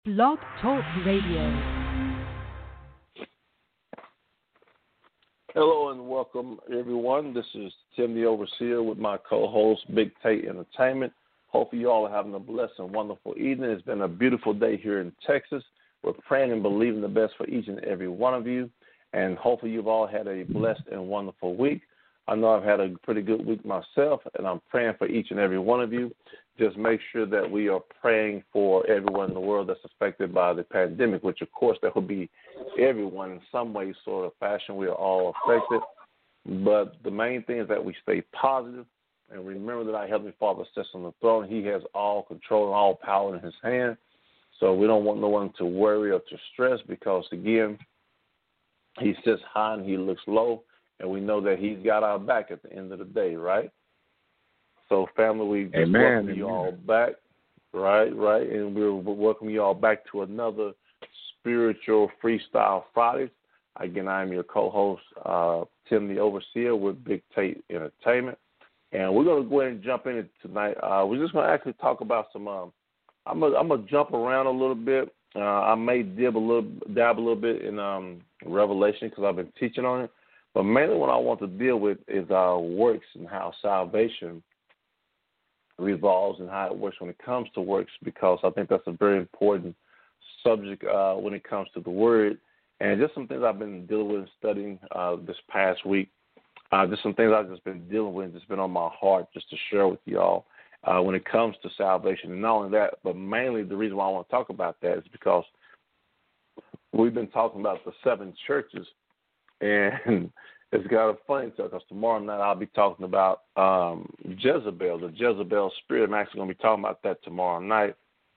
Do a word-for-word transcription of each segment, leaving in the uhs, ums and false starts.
Blog Talk Radio. Hello and welcome, everyone. This is Tim the Overseer with my co-host, Big Tate Entertainment. Hopefully you all are having a blessed and wonderful evening. It's been a beautiful day here in Texas. We're praying and believing the best for each and every one of you, and hopefully you've all had a blessed and wonderful week. I know I've had a pretty good week myself, and I'm praying for each and every one of you. Just make sure that we are praying for everyone in the world that's affected by the pandemic, which, of course, that will be everyone in some way, sort of fashion. We are all affected. But the main thing is that we stay positive and remember that our Heavenly Father sits on the throne. He has all control and all power in his hand. So we don't want no one to worry or to stress because, again, he sits high and he looks low, and we know that he's got our back at the end of the day, right? So, family, we just Amen, welcome amen. you all back, right, right, and we're welcoming you all back to another Spiritual Freestyle Fridays. Again, I'm your co-host, uh, Tim the Overseer with Big Tate Entertainment, and we're going to go ahead and jump in it tonight. Uh, we're just going to actually talk about some. Um, I'm going I'm to jump around a little bit. Uh, I may dib a little, dab a little bit in um, Revelation because I've been teaching on it, but mainly what I want to deal with is uh, works and how salvation revolves and how it works when it comes to works, because I think that's a very important subject uh, when it comes to the word. And just some things I've been dealing with and studying uh, this past week. Uh, just some things I've just been dealing with and just been on my heart just to share with y'all uh, when it comes to salvation. And not only that, but mainly the reason why I want to talk about that is because we've been talking about the seven churches, and it's got a funny talk because tomorrow night I'll be talking about um, Jezebel, the Jezebel spirit. I'm actually going to be talking about that tomorrow night,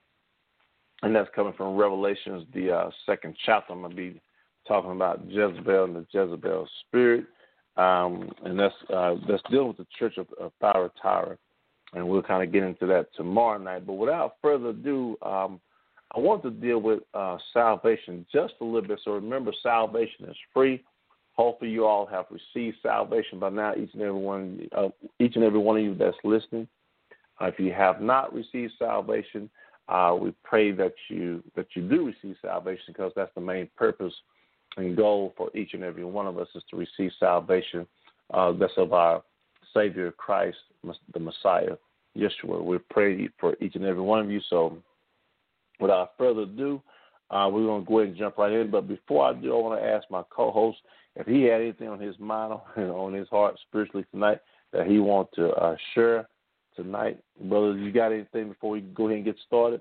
and that's coming from Revelations, the uh, second chapter. I'm going to be talking about Jezebel and the Jezebel spirit, um, and that's uh, that's dealing with the church of, of Thyatira, and we'll kind of get into that tomorrow night. But without further ado, um, I want to deal with uh, salvation just a little bit. So remember, salvation is free. Hopefully you all have received salvation by now, each and every one, uh, each and every one of you that's listening. Uh, if you have not received salvation, uh, we pray that you that you do receive salvation, because that's the main purpose and goal for each and every one of us, is to receive salvation. Uh, that's of our Savior Christ, the Messiah, Yeshua. We pray for each and every one of you. So without further ado, uh, we're going to go ahead and jump right in. But before I do, I want to ask my co-host if he had anything on his mind, on his heart spiritually tonight that he wants to uh, share tonight. Brother, you got anything before we go ahead and get started?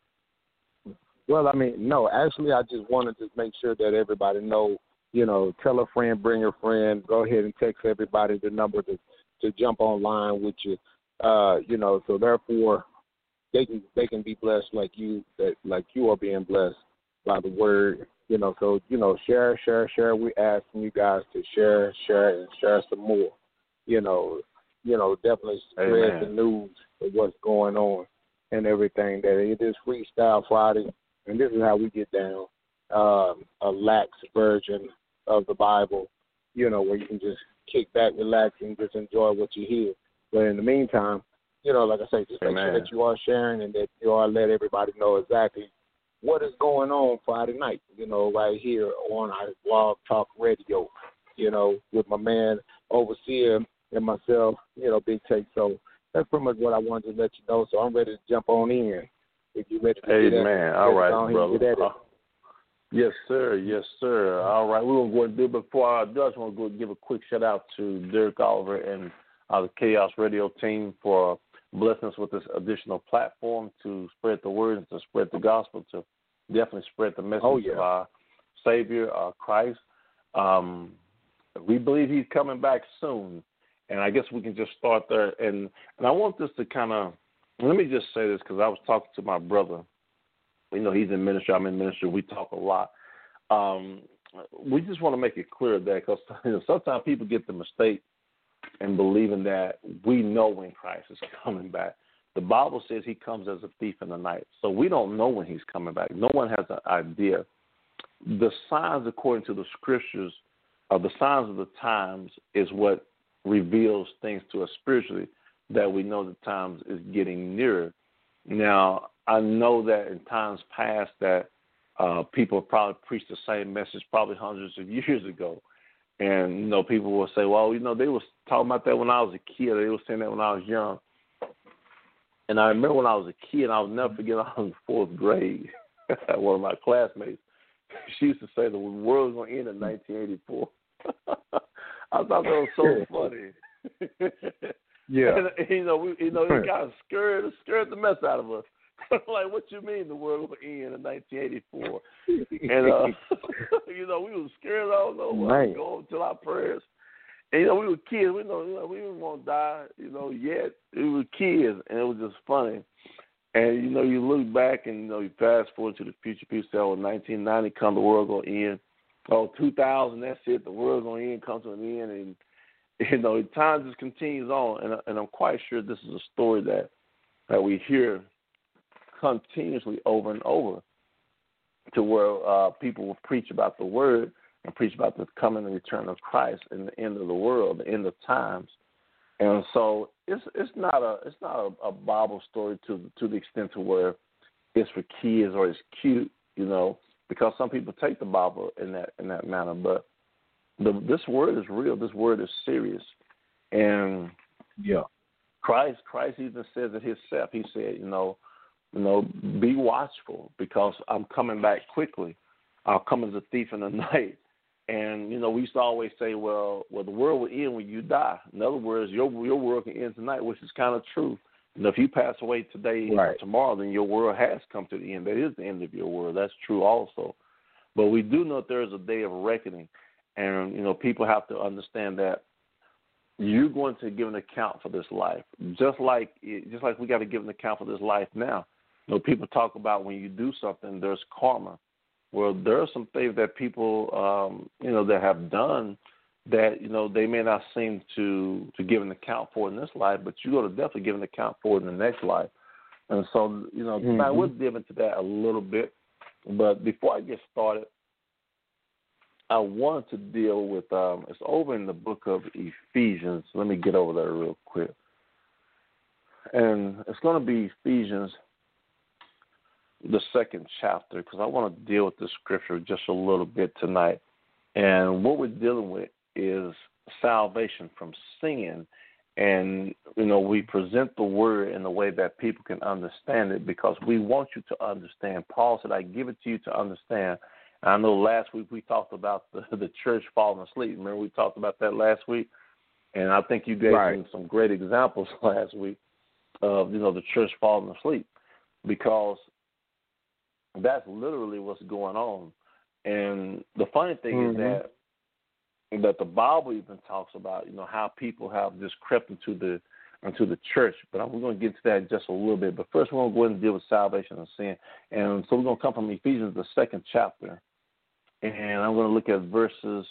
Well, I mean, no, actually, I just wanted to make sure that everybody know, you know, tell a friend, bring a friend, go ahead and text everybody the number to, to jump online with you, uh, you know, so therefore they can they can be blessed like you, that like you are being blessed by the word, you know, so, you know, share, share, share. We asking you guys to share, share, and share some more, you know, you know, definitely spread Amen. the news of what's going on and everything. That it is Freestyle Friday, and this is how we get down, um, a lax version of the Bible, you know, where you can just kick back, relax, and just enjoy what you hear. But in the meantime, you know, like I say, just make Amen. sure that you are sharing and that you are let everybody know exactly what is going on Friday night, you know, right here on our Blog Talk Radio, you know, with my man Overseer and myself, you know, Big Take. So that's pretty much what I wanted to let you know. So I'm ready to jump on in. If you're ready to Amen. get at it, All right, on brother. get at it. Uh, yes, sir. Yes, sir. All right. We're going to go and do it. Before I do, I just want to go give a quick shout-out to Derek Oliver and uh, the Chaos Radio team for blessing us with this additional platform to spread the word and to spread the gospel, to definitely spread the message Oh, yeah. of our Savior, uh, Christ. Um, we believe he's coming back soon, and I guess we can just start there. And, and I want this to kind of, let me just say this, because I was talking to my brother. You know, he's in ministry, I'm in ministry, we talk a lot. Um, we just want to make it clear that, because you know, sometimes people get the mistake in believing that we know when Christ is coming back. The Bible says he comes as a thief in the night. So we don't know when he's coming back. No one has an idea. The signs, according to the scriptures, uh, the signs of the times is what reveals things to us spiritually, that we know the times is getting nearer. Now, I know that in times past that uh, people probably preached the same message probably hundreds of years ago. And, you know, people will say, well, you know, they was talking about that when I was a kid. They were saying that when I was young. And I remember when I was a kid, I'll never forget, I was in fourth grade. One of my classmates, she used to say the world was going to end in nineteen eighty-four. I thought that was so funny. Yeah. And, you know, we, you know, it kind of scared, scared the mess out of us. Like, what you mean the world will end in nineteen eighty-four? And, uh, you know, we were scared. I don't know what to go until our prayers. And, you know, we were kids. We know, you know we didn't want to die, you know, yet. We were kids, and it was just funny. And, you know, you look back and, you know, you fast forward to the future. People say, oh, nineteen ninety come, the world going to end. Oh, two thousand, that's it. The world going to end, comes to an end. And, you know, time just continues on. And, and I'm quite sure this is a story that, that we hear continuously over and over, to where uh, people will preach about the word and preach about the coming and return of Christ and the end of the world, the end of times. And so it's it's not a it's not a, a Bible story to to the extent to where it's for kids or it's cute, you know, because some people take the Bible in that in that manner. But the, this word is real. This word is serious. And yeah, Christ Christ even says it himself. He said, you know, you know, be watchful because I'm coming back quickly. I'll come as a thief in the night. And, you know, we used to always say, well, well, the world will end when you die. In other words, your your world can end tonight, which is kind of true. You know, if you pass away today right. or tomorrow, then your world has come to the end. That is the end of your world. That's true also. But we do know that there is a day of reckoning. And, you know, people have to understand that you're going to give an account for this life. Just like just like we got to give an account for this life now. You know, people talk about when you do something, there's karma. Well, there are some things that people, um, you know, that have done that, you know, they may not seem to, to give an account for in this life, but you're going to definitely give an account for in the next life. And so, you know, mm-hmm. I will dive into that a little bit. But before I get started, I wanted to deal with, um, it's over in the book of Ephesians. Let me get over there real quick. And it's going to be Ephesians, the second chapter, because I want to deal with the scripture just a little bit tonight. And what we're dealing with is salvation from sin. And, you know, we present the word in a way that people can understand it because we want you to understand. Paul said, I give it to you to understand. And I know last week we talked about the, the church falling asleep. Remember we talked about that last week? And I think you gave right. some, some great examples last week of, you know, the church falling asleep because that's literally what's going on. And the funny thing mm-hmm. is that that the Bible even talks about, you know, how people have just crept into the into the church. But we're going to get to that in just a little bit. But first, we're going to go ahead and deal with salvation and sin. And so we're going to come from Ephesians, the second chapter. And I'm going to look at verses.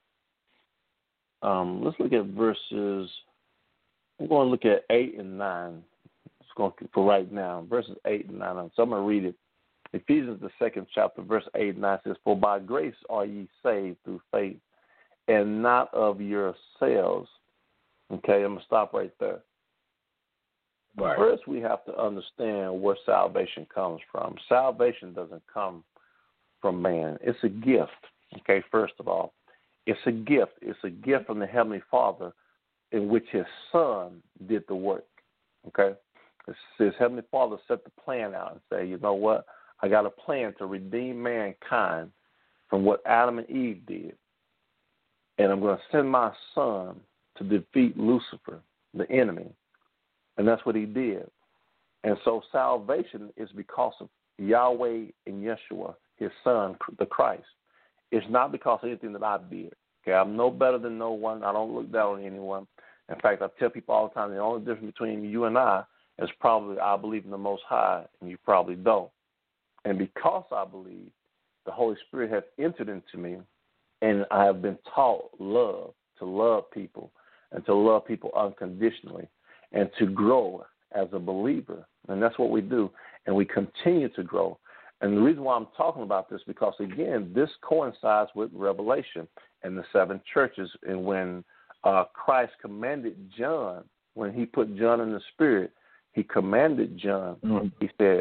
Um, let's look at verses. We're going to look at eight and nine. It's going to, for right now, verses eight and nine. So I'm going to read it. Ephesians, the second chapter, verse eight and nine says, for by grace are ye saved through faith, and not of yourselves. Okay, I'm going to stop right there. Right. First, we have to understand where salvation comes from. Salvation doesn't come from man. It's a gift, okay, first of all. It's a gift. It's a gift from the Heavenly Father in which his Son did the work, okay? It's, his Heavenly Father set the plan out and say, you know what? I got a plan to redeem mankind from what Adam and Eve did. And I'm going to send my Son to defeat Lucifer, the enemy. And that's what he did. And so salvation is because of Yahweh and Yeshua, his Son, the Christ. It's not because of anything that I did. Okay, I'm no better than no one. I don't look down on anyone. In fact, I tell people all the time, the only difference between you and I is probably I believe in the Most High, and you probably don't. And because I believe, the Holy Spirit has entered into me, and I have been taught love, to love people, and to love people unconditionally, and to grow as a believer. And that's what we do. And we continue to grow. And the reason why I'm talking about this, because, again, this coincides with Revelation and the seven churches. And when uh, Christ commanded John, when he put John in the Spirit, he commanded John, mm-hmm. he said,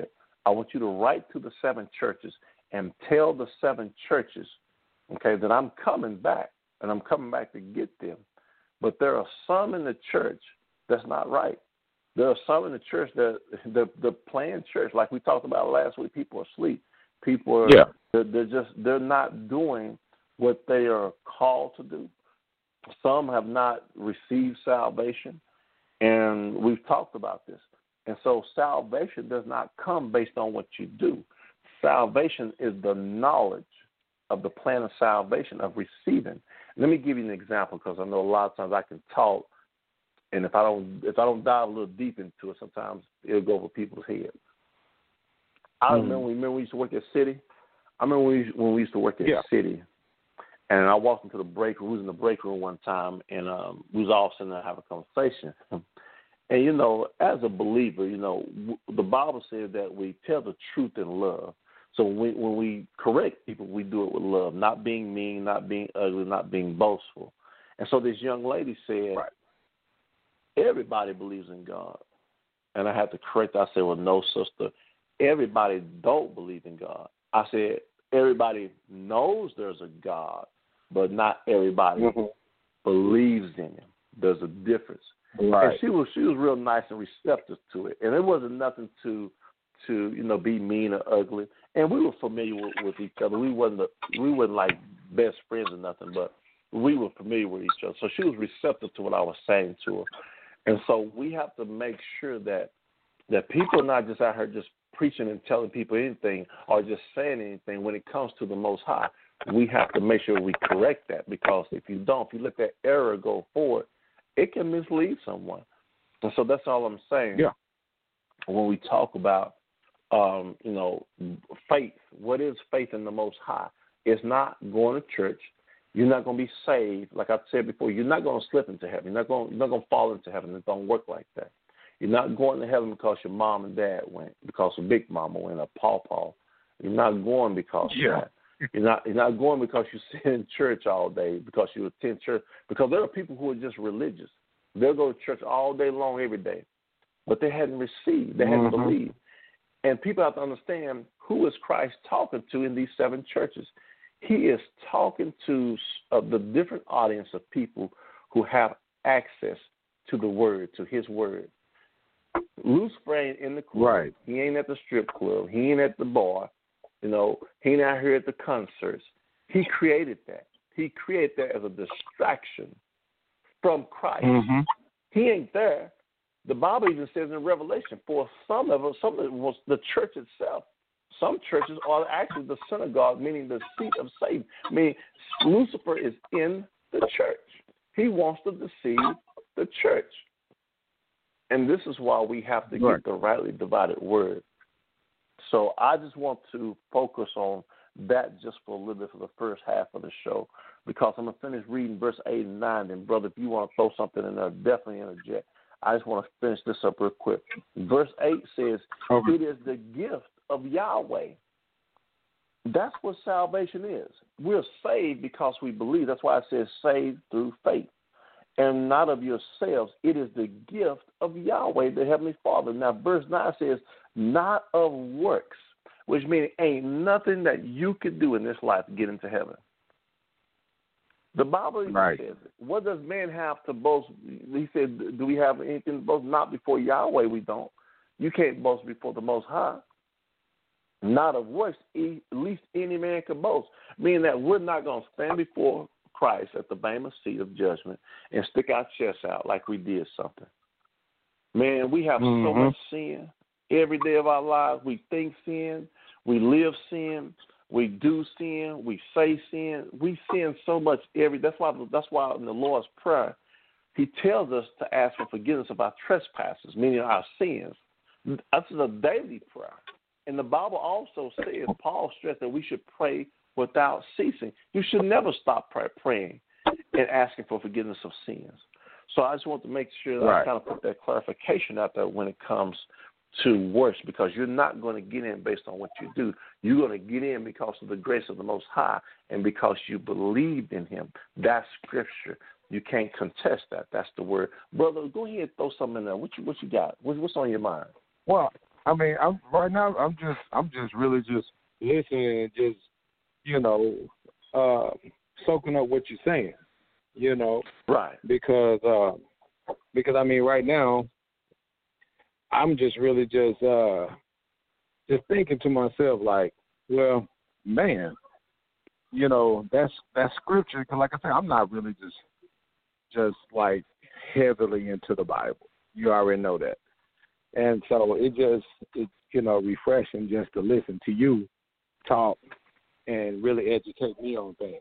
I want you to write to the seven churches and tell the seven churches, okay, that I'm coming back, and I'm coming back to get them. But there are some in the church that's not right. There are some in the church that the the planned church, like we talked about last week, people are asleep. People are yeah. they're, they're just they're not doing what they are called to do. Some have not received salvation, and we've talked about this. And so salvation does not come based on what you do. Salvation is the knowledge of the plan of salvation, of receiving. Let me give you an example, because I know a lot of times I can talk, and if I don't if I don't dive a little deep into it, sometimes it'll go over people's heads. I Mm. remember, remember we used to work at City. I remember when we, when we used to work at Yeah. City, and I walked into the break room. We was in the break room one time, and um, we was all sitting there having a conversation. And, you know, as a believer, you know, w- the Bible says that we tell the truth in love. So when we, when we correct people, we do it with love, not being mean, not being ugly, not being boastful. And so this young lady said, Right. everybody believes in God. And I had to correct her. I said, well, no, sister, everybody don't believe in God. I said, everybody knows there's a God, but not everybody mm-hmm. believes in him. There's a difference. Right. And she was she was real nice and receptive to it. And it wasn't nothing to to, you know, be mean or ugly. And we were familiar with, with each other. We wasn't a, we wasn't like best friends or nothing, but we were familiar with each other. So she was receptive to what I was saying to her. And so we have to make sure that that people are not just out here just preaching and telling people anything or just saying anything. When it comes to the Most High, we have to make sure we correct that, because if you don't, if you let that error go forward, it can mislead someone. And so that's all I'm saying. Yeah. When we talk about, um, you know, faith, what is faith in the Most High? It's not going to church. You're not going to be saved. Like I said before, you're not going to slip into heaven. You're not going, you're not going to fall into heaven. It don't work like that. You're not going to heaven because your mom and dad went, because your big mama went, or pawpaw. You're not going because Yeah. of that. You're not you're not going because you sit in church all day, because you attend church. Because there are people who are just religious. They'll go to church all day long, every day, but they hadn't received. They hadn't Mm-hmm. believed. And people have to understand, who is Christ talking to in these seven churches? He is talking to uh, the different audience of people who have access to the Word, to His Word. Lucifer ain't in the club. Right. He ain't at the strip club. He ain't at the bar. You know, he ain't out here at the concerts. He created that. He created that as a distraction from Christ. Mm-hmm. He ain't there. The Bible even says in Revelation, for some of us, some of it was the church itself. Some churches are actually the synagogue, meaning the seat of Satan. Meaning Lucifer is in the church. He wants to deceive the church. And this is why we have to Right. get the rightly divided word. So I just want to focus on that just for a little bit for the first half of the show, because I'm going to finish reading verse eight and nine. And, brother, if you want to throw something in there, definitely interject. I just want to finish this up real quick. Verse eight says, Okay. it is the gift of Yahweh. That's what salvation is. We're saved because we believe. That's why it says saved through faith. And not of yourselves. It is the gift of Yahweh, the Heavenly Father. Now, verse nine says, not of works, which means ain't nothing that you could do in this life to get into heaven. The Bible even Right. says it. What does man have to boast? He said, do we have anything to boast? Not before Yahweh, we don't. You can't boast before the Most High. Not of works, at least any man can boast. Meaning that we're not going to stand before Christ at the Bema seat of judgment and stick our chests out like we did something. Man, we have Mm-hmm. so much sin every day of our lives. We think sin, we live sin, we do sin, we say sin. We sin so much every. That's why. That's why in the Lord's Prayer, He tells us to ask for forgiveness of our trespasses, meaning our sins. That's a daily prayer. And the Bible also says, Paul stressed that we should pray without ceasing. You should never stop pray, praying and asking for forgiveness of sins. So I just want to make sure that Right. I kind of put that clarification out there when it comes to works, because you're not going to get in based on what you do. You're going to get in because of the grace of the Most High and because you believed in Him. That's Scripture. You can't contest that. That's the word. Brother, go ahead and throw something in there. What you, what you got? What, what's on your mind? Well, I mean, I'm right now. I'm just, I'm just really just listening and just, you know, uh, soaking up what you're saying. You know, right? Because, uh, because I mean, right now, I'm just really just, uh, just thinking to myself, like, well, man, you know, that's that's scripture. Because, like I said, I'm not really just, just like heavily into the Bible. You already know that. And so it just, it's, you know, refreshing just to listen to you talk and really educate me on things.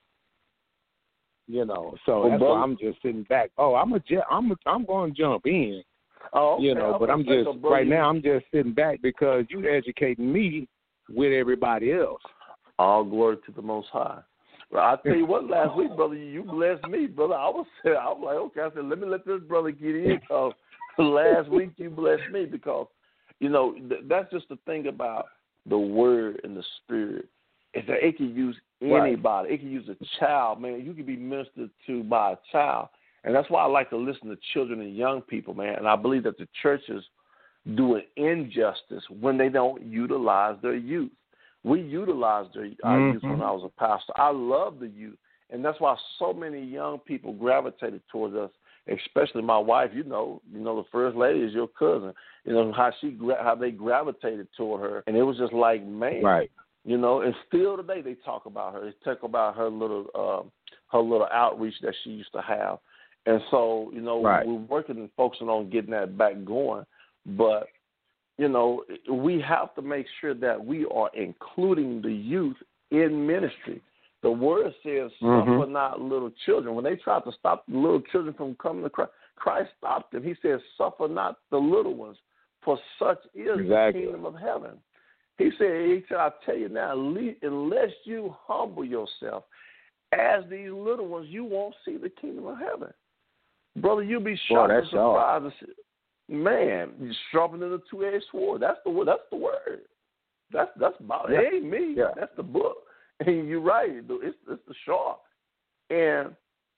You know, so well, that's brother, why I'm just sitting back. Oh, I'm a, I'm a, I'm going to jump in. Oh, okay. You know, but I'm just, so, right now I'm just sitting back because you educating me with everybody else. All glory to the Most High. Well, I tell you what, last week, brother, you blessed me, brother. I was, I was like, okay, I said, let me let this brother get in because last week you blessed me because, you know, th- that's just the thing about the Word and the Spirit is that it can use anybody. Right. It can use a child, man. You can be ministered to by a child. And that's why I like to listen to children and young people, man. And I believe that the churches do an injustice when they don't utilize their youth. We utilized their, our mm-hmm. youth when I was a pastor. I love the youth. And that's why so many young people gravitated towards us, especially my wife. You know, you know, the first lady is your cousin. You know, how she how they gravitated toward her. And it was just like, man. Right. You know, and still today they talk about her. They talk about her little uh, her little outreach that she used to have. And so, you know, right. we're working and focusing on getting that back going. But, you know, we have to make sure that we are including the youth in ministry. The word says, mm-hmm. suffer not little children. When they tried to stop the little children from coming to Christ, Christ stopped them. He says, suffer not the little ones, for such is exactly. the kingdom of heaven. He said, he said, I tell you now, unless you humble yourself as these little ones, you won't see the kingdom of heaven. Brother, you'll be shocked and surprised. Man, you're sharpening the two-edged sword. That's the word. That's the word. That's that's about yeah. it. Ain't me. Yeah. That's the book. And you're right. It's it's the sharp. And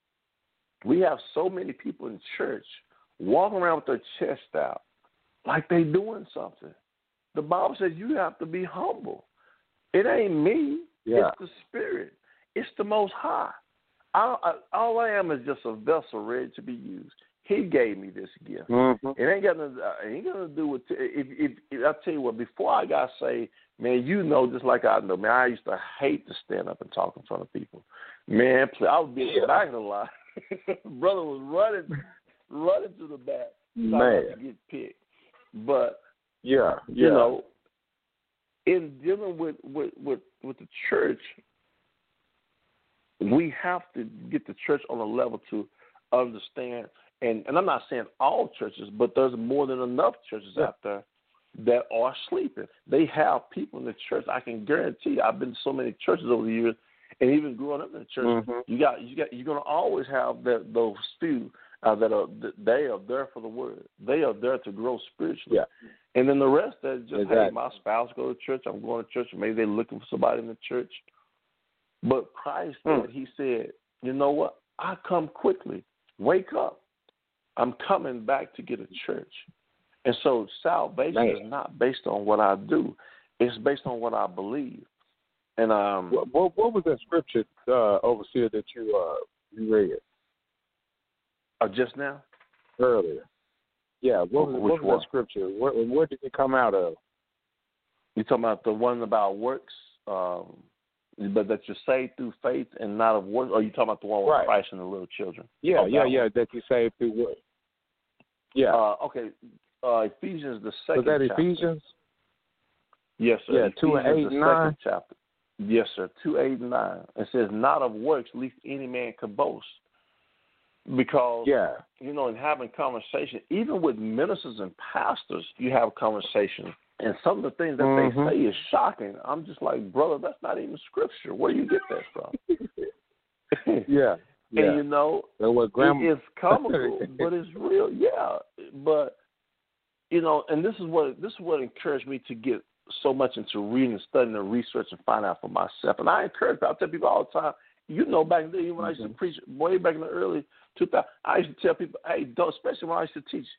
we have so many people in church walking around with their chest out like they doing something. The Bible says you have to be humble. It ain't me. Yeah. It's the Spirit. It's the Most High. I, I, all I am is just a vessel ready to be used. He gave me this gift. Mm-hmm. It ain't got nothing. It ain't gonna do with. If, if, if I tell you what, before I got saved, man, you know, just like I know, man, I used to hate to stand up and talk in front of people. Man, I would be in the back of the line. Brother was running, running to the back. Man, to get picked. But yeah, yeah, you know, in dealing with with with, with the church, we have to get the church on a level to understand, and, and I'm not saying all churches, but there's more than enough churches yeah. out there that are sleeping. They have people in the church. I can guarantee you, I've been to so many churches over the years, and even growing up in the church, mm-hmm. you got you got you're gonna always have that those few uh, that are they are there for the word. They are there to grow spiritually. Yeah. And then the rest that just exactly. hey, my spouse go to church, I'm going to church, maybe they're looking for somebody in the church. But Christ mm. said, he said, you know what? I come quickly. Wake up. I'm coming back to get a church. And so salvation Man. is not based on what I do. It's based on what I believe. And um, what, what, what was that scripture, uh, overseer, that you uh, you read? Uh, just now? Earlier. Yeah, what was, Which what was one? that scripture? Where, where did it come out of? You talking about the one about works, um, but that you're saved through faith and not of works? Or are you talking about the one with right. Christ and the little children? Yeah, oh, yeah, that yeah, one. that you saved through what? Yeah. Uh, okay, uh, Ephesians, the second chapter. Was that chapter. Ephesians? Yes, sir. Yeah, Ephesians, two and eight the and nine? second chapter. Yes, sir, two, eight, and nine. It says, not of works, lest any man could boast. Because, yeah. you know, in having conversation, even with ministers and pastors, you have conversation. And some of the things that mm-hmm. they say is shocking. I'm just like, brother, that's not even scripture. Where do you get that from? yeah. Yeah. And, you know, what grandma... it, it's comical, but it's real. Yeah. But, you know, and this is what this is what encouraged me to get so much into reading, studying, and research and find out for myself. And I encourage people. I tell people all the time, you know, back then, when I used to preach way back in the early two thousands, I used to tell people, hey, don't, especially when I used to teach,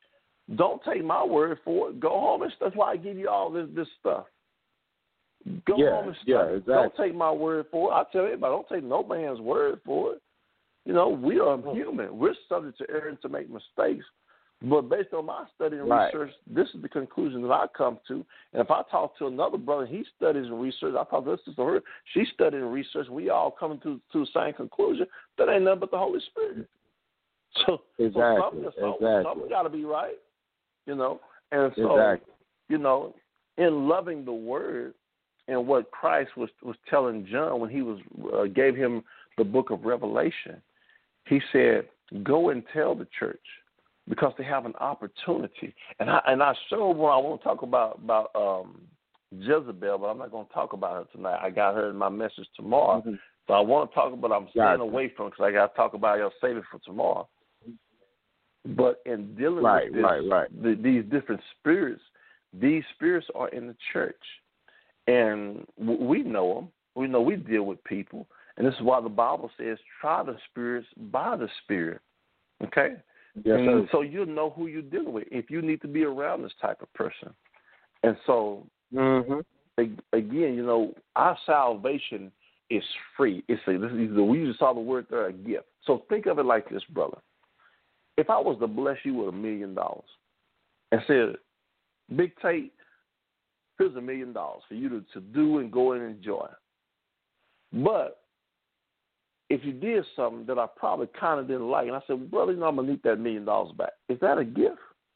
Don't take my word for it. Go home and that's why I give you all this this stuff. Go yeah, home and study. yeah, exactly. Don't take my word for it. I tell everybody, don't take no man's word for it. You know, we are human. We're subject to error and to make mistakes. But based on my study and right. research, this is the conclusion that I come to. And if I talk to another brother, he studies and research. I talk to this sister, her, she studied and researched. We all coming to to the same conclusion. That ain't nothing but the Holy Spirit. So, exactly, so something, exactly. something got to be right, you know. And so, exactly. you know, in loving the Word and what Christ was was telling John when he was uh, gave him the book of Revelation, he said, "Go and tell the church." Because they have an opportunity, and I and I showed when I want to talk about about um, Jezebel, but I'm not going to talk about her tonight. I got her in my message tomorrow, mm-hmm. so I want to talk about. I'm staying gotcha. away from because I got to talk about it. I'll save it for tomorrow. But in dealing right, with this, right, right. The, these different spirits, these spirits are in the church, and w- we know them. We know we deal with people, and this is why the Bible says, "Try the spirits by the Spirit." Okay. Yes, and so you'll know who you're dealing with if you need to be around this type of person. And so, mm-hmm. again, you know, our salvation is free. It's a, this is, we just saw the word there, a gift. So think of it like this, brother. If I was to bless you with a million dollars and said, Big Tate, here's a million dollars for you to, to do and go and enjoy. But if you did something that I probably kind of didn't like, and I said, brother, you know, I'm going to need that million dollars back. Is that a gift?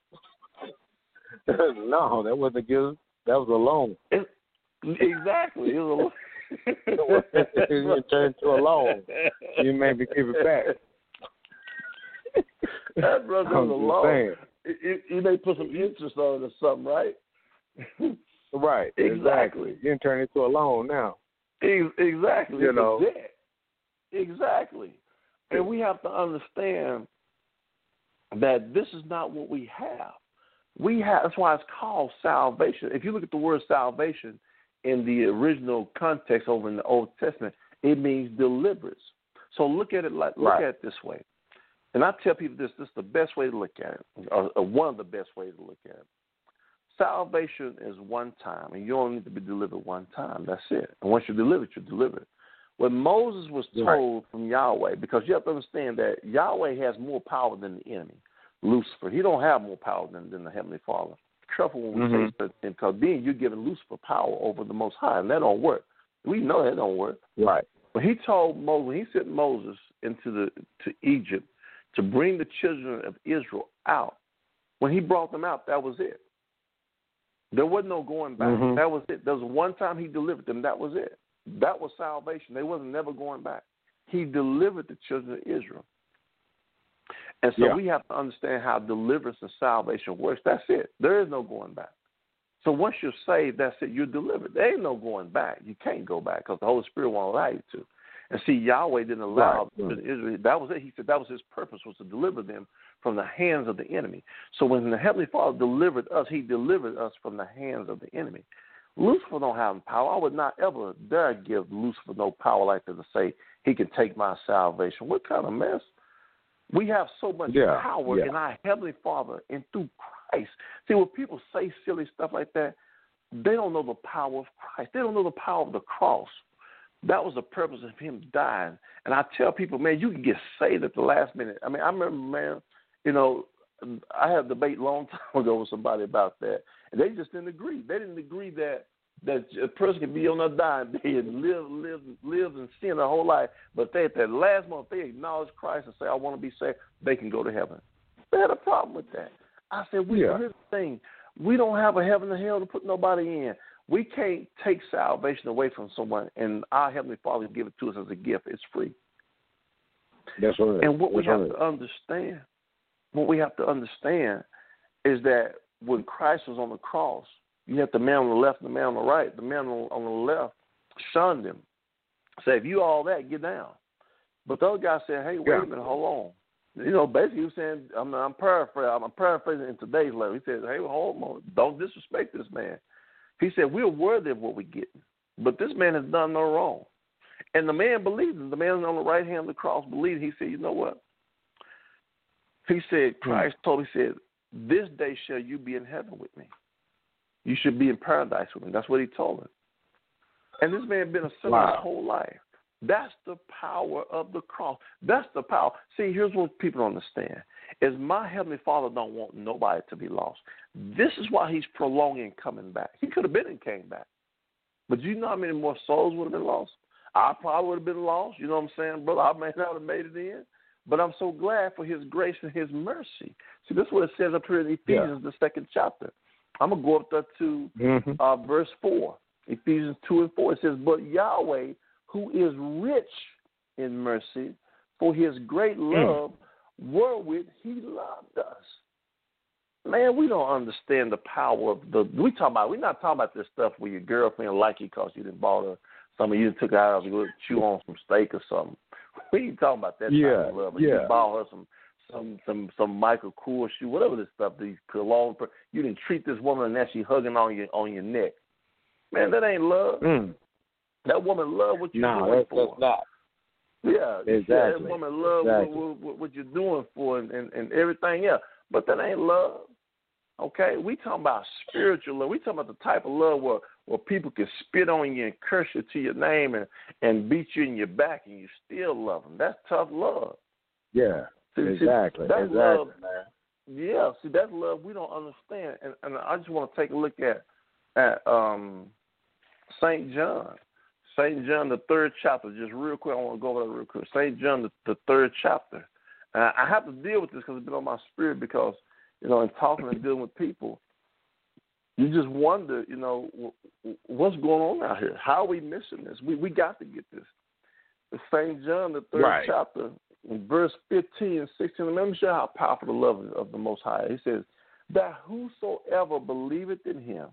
No, that wasn't a gift. That was a loan. It, exactly. It was a loan. You turned to a loan. You made me give it back. That brother was a loan. You, you may put some interest on it or something, right? Right. Exactly. Exactly. You can turn it to a loan now. Exactly. You know. Debt. Exactly. And we have to understand that this is not what we have. We have, that's why it's called salvation. If you look at the word salvation in the original context over in the Old Testament, it means deliverance. So look at it like look right. at it this way. And I tell people this, this is the best way to look at it, or, or one of the best ways to look at it. Salvation is one time, and you only need to be delivered one time. That's it. And once you're delivered, you're delivered. When Moses was told right. from Yahweh, because you have to understand that Yahweh has more power than the enemy, Lucifer. He don't have more power than, than the Heavenly Father. Careful when we mm-hmm. say that, because then you're giving Lucifer power over the Most High, and that don't work. We know that don't work. Right. When he told Moses, when he sent Moses into the to Egypt to bring the children of Israel out, when he brought them out, that was it. There was no going back. Mm-hmm. That was it. There was one time he delivered them. That was it. That was salvation. They wasn't never going back. He delivered the children of Israel. And so yeah. we have to understand how deliverance and salvation works. That's it. There is no going back. So once you're saved, that's it. You're delivered. There ain't no going back. You can't go back because the Holy Spirit won't allow you to. And see, Yahweh didn't allow right. Israel. That was it. He said that was his purpose, was to deliver them from the hands of the enemy. So when the Heavenly Father delivered us, he delivered us from the hands of the enemy. Lucifer don't have power. I would not ever dare give Lucifer no power like that to say he can take my salvation. What kind of mess? We have so much yeah, power yeah. in our Heavenly Father and through Christ. See, when people say silly stuff like that, they don't know the power of Christ. They don't know the power of the cross. That was the purpose of him dying. And I tell people, man, you can get saved at the last minute. I mean, I remember, man, you know, I had a debate a long time ago with somebody about that, and they just didn't agree. They didn't agree that that a person can be on a dying bed and live, live, live in sin their whole life, but they at that last moment they acknowledge Christ and say, "I want to be saved." They can go to heaven. They had a problem with that. I said, "We yeah. here's the thing: we don't have a heaven and hell to put nobody in. We can't take salvation away from someone, and our Heavenly Father give it to us as a gift. It's free." That's right. And what That's we have right. to understand. What we have to understand is that when Christ was on the cross, you had the man on the left and the man on the right. The man on the left shunned him. Said, if you all that, get down. But the other guy said, hey, wait yeah. a minute, hold on. You know, basically he was saying, I'm, I'm paraphrasing, I'm paraphrasing in today's letter. He said, hey, hold on, don't disrespect this man. He said, we're worthy of what we're getting, but this man has done no wrong. And the man believed him. The man on the right hand of the cross believed. He said, you know what? He said, Christ told him, he said, this day shall you be in heaven with me. You should be in paradise with me. That's what he told him. And this man had been a sinner Wow. his whole life. That's the power of the cross. That's the power. See, here's what people don't understand. Is my Heavenly Father don't want nobody to be lost. This is why he's prolonging coming back. He could have been and came back. But you know how many more souls would have been lost? I probably would have been lost. You know what I'm saying, brother? I may not have made it in. But I'm so glad for his grace and his mercy. See, this is what it says up here in Ephesians, yeah. the second chapter. I'm going to go up there to mm-hmm. uh, verse four. Ephesians two and four. It says, but Yahweh, who is rich in mercy, for his great love, mm. wherewith he loved us. Man, we don't understand the power of the. We talk about. We're not talking about this stuff where your girlfriend like you because you didn't bought her. Some of you took her out to go chew on some steak or something. We ain't talking about that yeah, type of love. Yeah. You bought her some some some some Michael Kors shoe, whatever this stuff. These cologne. You didn't treat this woman and now she hugging on your on your neck. Man, that ain't love. Mm. That woman love what you're no, doing that's, for. That's not. Yeah, exactly. Yeah, that woman love exactly. what, what, what you're doing for and, and, and everything else. But that ain't love. Okay? We talking about spiritual love. We talking about the type of love where, where people can spit on you and curse you to your name and, and beat you in your back and you still love them. That's tough love. Yeah, see, exactly. See, that's exactly, love, man. Yeah, see, that's love we don't understand. And, and I just want to take a look at, at um, Saint John. Saint John, the third chapter, just real quick. I want to go over that real quick. Saint John, the, the third chapter. Uh, I have to deal with this because it's been on my spirit because, you know, in talking and dealing with people, you just wonder, you know, w- what's going on out here? How are we missing this? We we got to get this. Saint John, the third right. chapter, in verse fifteen and sixteen, let me show you how powerful the love of the Most High. He says, that whosoever believeth in him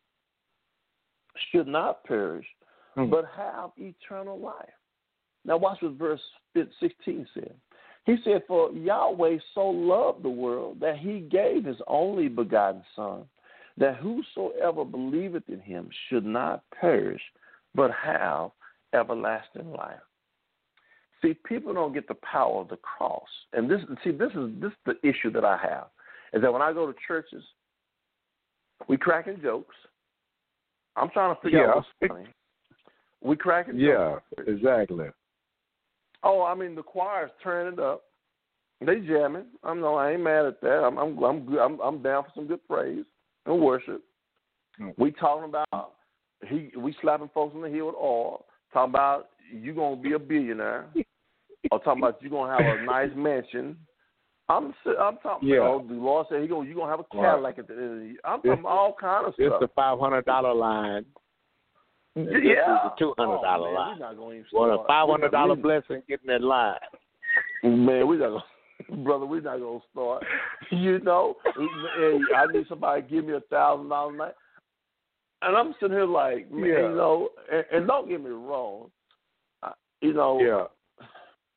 should not perish, mm. but have eternal life. Now watch what verse sixteen said. He said, for Yahweh so loved the world that he gave his only begotten Son, that whosoever believeth in him should not perish, but have everlasting life. See, people don't get the power of the cross. And this see, this is this is the issue that I have, is that when I go to churches, we cracking jokes. I'm trying to figure yeah. out what's funny. We cracking yeah, jokes. Yeah, exactly. Oh, I mean, the choir's turning it up. They jamming. I'm no, I ain't mad at that. I'm, I'm, I'm, good. I'm, I'm down for some good praise and worship. Mm. We talking about he, we slapping folks in the head with oil. Talking about you gonna be a billionaire, or talking about you gonna have a nice mansion. I'm, I'm talking. Yeah. About, the Lord said he gonna, you gonna have a Cadillac at the end of the year. I'm talking about all kind of it's stuff. It's the five hundred dollar line. Yeah, the two hundred dollar oh, line. We're not going to Well, a five hundred dollar blessing getting that line. Man, we not gonna, brother. We're not gonna start. You know, hey, I need somebody to give me a thousand dollars a night, and I'm sitting here like, man, yeah. you know, and, and don't get me wrong, I, you know, yeah.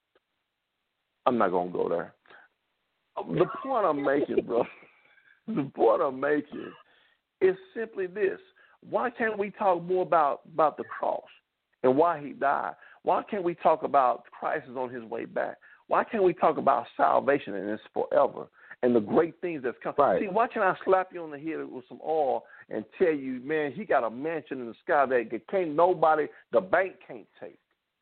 I'm not gonna go there. The point I'm making, bro, the point I'm making is simply this. Why can't we talk more about, about the cross and why he died? Why can't we talk about Christ is on his way back? Why can't we talk about salvation and it's forever and the great things that's come? Right. See, why can't I slap you on the head with some oil and tell you, man, he got a mansion in the sky that can't nobody, the bank can't take.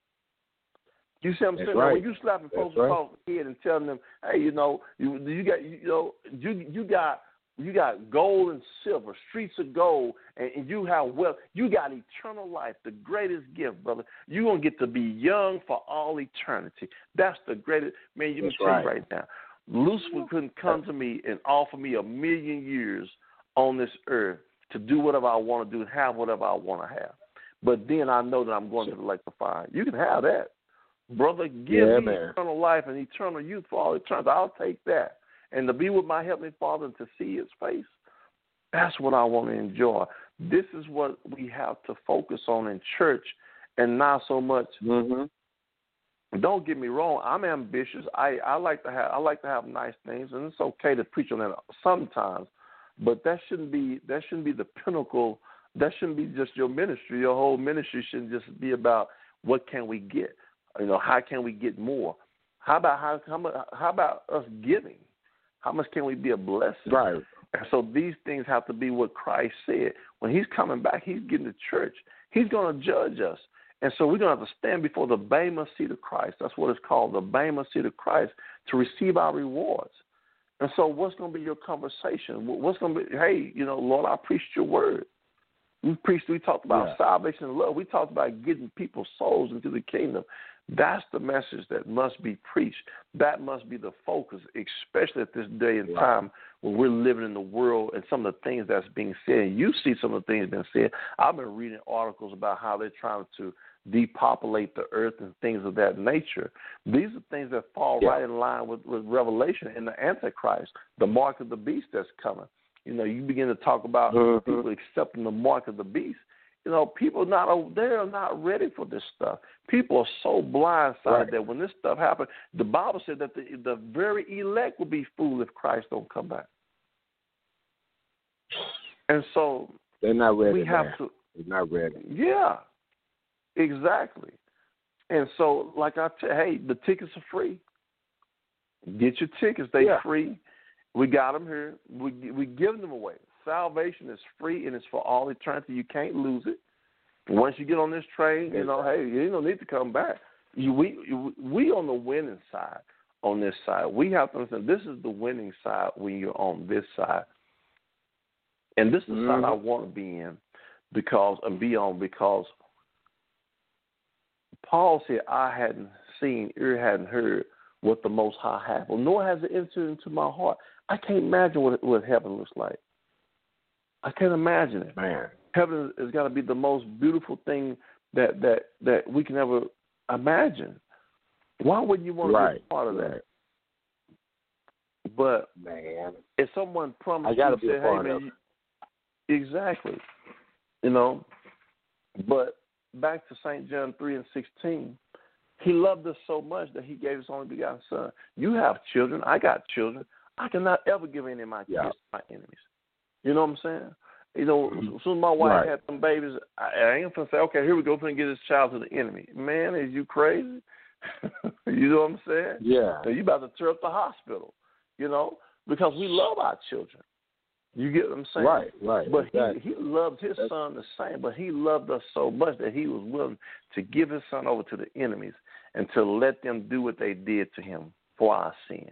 You see what I'm That's saying? right. Now, when you slapping folks right. across the head and telling them, hey, you know, you you got you know you you got you got gold and silver, streets of gold, and, and you have wealth. You got eternal life, the greatest gift, brother. You're gonna get to be young for all eternity. That's the greatest. Man, you can tell right. you right now, Lucifer couldn't come to me and offer me a million years on this earth to do whatever I want to do and have whatever I want to have. But then I know that I'm going to the lake of fire. You can have that. Brother, give yeah, me man. eternal life and eternal youth for all eternity. I'll take that. And to be with my Heavenly Father and to see his face, that's what I want to enjoy. This is what we have to focus on in church and not so much. Mm-hmm. Don't get me wrong, I'm ambitious. I, I like to have I like to have nice things, and it's okay to preach on that sometimes. But that shouldn't be that shouldn't be the pinnacle. That shouldn't be just your ministry. Your whole ministry shouldn't just be about what can we get. You know, how can we get more? How about how how, how about us giving? How much can we be a blessing? Right. And so these things have to be what Christ said. When he's coming back, he's getting the church. He's going to judge us. And so we're going to have to stand before the Bema seat of Christ. That's what it's called, the Bema seat of Christ, to receive our rewards. And so what's going to be your conversation? What's going to be, hey, you know, Lord, I preached your word. We preached, we talked about yeah. salvation and love. We talked about getting people's souls into the kingdom. That's the message that must be preached. That must be the focus, especially at this day and time when we're living in the world and some of the things that's being said. You see some of the things being said. I've been reading articles about how they're trying to depopulate the earth and things of that nature. These are things that fall yeah. right in line with, with Revelation and the Antichrist, the mark of the beast that's coming. You know, you begin to talk about mm-hmm. people accepting the mark of the beast. You know, people not they're not ready for this stuff. People are so blindsided right. that when this stuff happens, the Bible said that the, the very elect will be fooled if Christ don't come back. And so they're not ready. We have man. to. They're not ready. Yeah, exactly. And so, like I tell, hey, the tickets are free. Get your tickets; they yeah. free. We got them here. We we give them away. Salvation is free and it's for all eternity. You can't lose it. Once you get on this train, you know, hey, you don't need to come back. You, we we on the winning side. On this side, we have to understand this is the winning side when you're on this side, and this is the mm-hmm. side I want to be in because and be on because Paul said, "I hadn't seen, ear hadn't heard what the Most High hath, nor has it entered into my heart." I can't imagine what what heaven looks like. I can't imagine it. Man, heaven has got to be the most beautiful thing that, that, that we can ever imagine. Why wouldn't you want to right. be a part of that? Right. But man, if someone promised I gotta you, be say, a part hey, of man, you, exactly, you know. But back to Saint John three and sixteen, he loved us so much that he gave his only begotten Son. You have children. I got children. I cannot ever give any of my kids yeah. to my enemies. You know what I'm saying? You know, as soon as my wife right. had some babies, I, I ain't going to say, okay, here we go, going to get this child to the enemy. Man, is you crazy? You know what I'm saying? Yeah. Now, you about to tear up the hospital, you know, because we love our children. You get what I'm saying? Right, right. But exactly. he, he loved his That's... son the same, but he loved us so much that he was willing to give his son over to the enemies and to let them do what they did to him for our sin.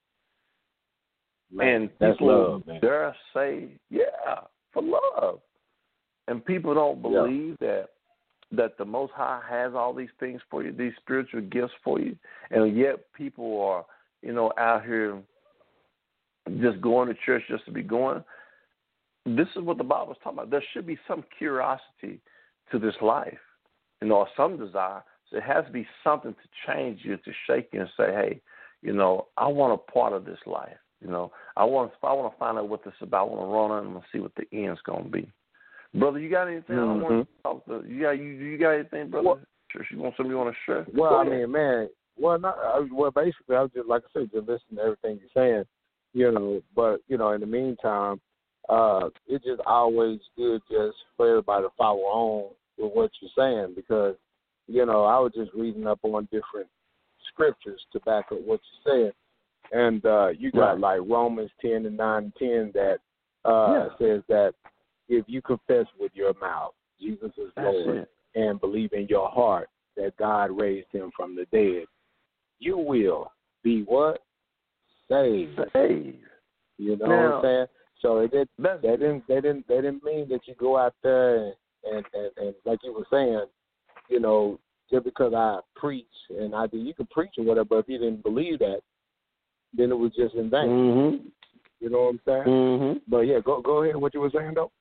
Man, and that's people love, man. dare say, yeah, for love. And people don't believe yeah. that that the Most High has all these things for you, these spiritual gifts for you, and yet people are, you know, out here just going to church just to be going. This is what the Bible is talking about. There should be some curiosity to this life, you know, or some desire. So it has to be something to change you, to shake you and say, hey, you know, I want a part of this life. You know, I want I want to find out what this is about. I want to run on and I want to see what the end's going to be. Brother, you got anything? Mm-hmm. I want to talk to you. Got you? You got anything, brother? Well, sure, you want something you want to share? Well, I mean, man. Well, not I, well. Basically, I was just like I said, just listening to everything you're saying. You know, but you know, in the meantime, uh, it's just always good just for everybody to follow on with what you're saying because, you know, I was just reading up on different scriptures to back up what you're saying. And uh, you got right. like Romans ten and nine and ten that uh, yeah. says that if you confess with your mouth Jesus is That's Lord it. and believe in your heart that God raised him from the dead, you will be what? Saved. Saved. You know now, what I'm saying? So it did, they didn't they didn't they didn't mean that you go out there and, and, and, and like you were saying, you know, just because I preach and I do, you could preach or whatever, but if you didn't believe that, then it was just in vain. Mm-hmm. You know what I'm saying? Mm-hmm. But yeah, go go ahead. What you were saying though?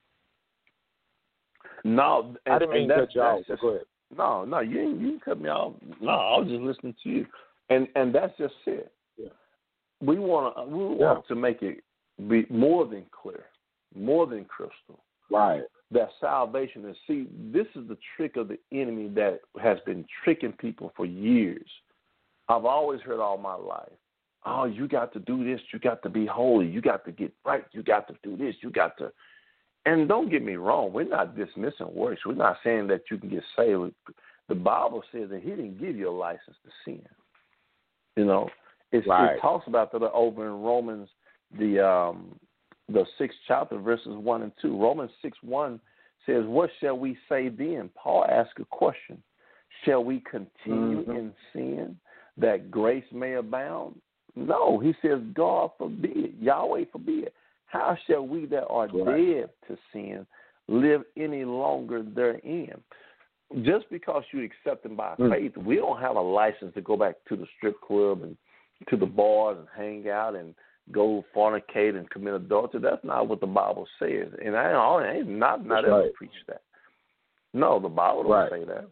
No, and, I didn't mean to cut you off. Just, go ahead. No, no, you didn't, you didn't cut me off. No, I was just listening to you, and and that's just it. Yeah. We want to we yeah. want to make it be more than clear, more than crystal. Right. That salvation is. See, this is the trick of the enemy that has been tricking people for years. I've always heard all my life. Oh, you got to do this. You got to be holy. You got to get right. You got to do this. You got to. And don't get me wrong. We're not dismissing works. We're not saying that you can get saved. The Bible says that he didn't give you a license to sin. You know, It's, right. It talks about that over in Romans, the um, the sixth chapter, verses one and two. Romans six one says, "What shall we say then?" Paul asked a question. Shall we continue mm-hmm. in sin that grace may abound? No, he says, God forbid, Yahweh forbid. How shall we that are right. dead to sin live any longer therein? Just because you accept him by mm. faith, we don't have a license to go back to the strip club and to the bars and hang out and go fornicate and commit adultery. That's not what the Bible says. And I, I ain't not, not ever right. preach that. No, the Bible don't right. say that.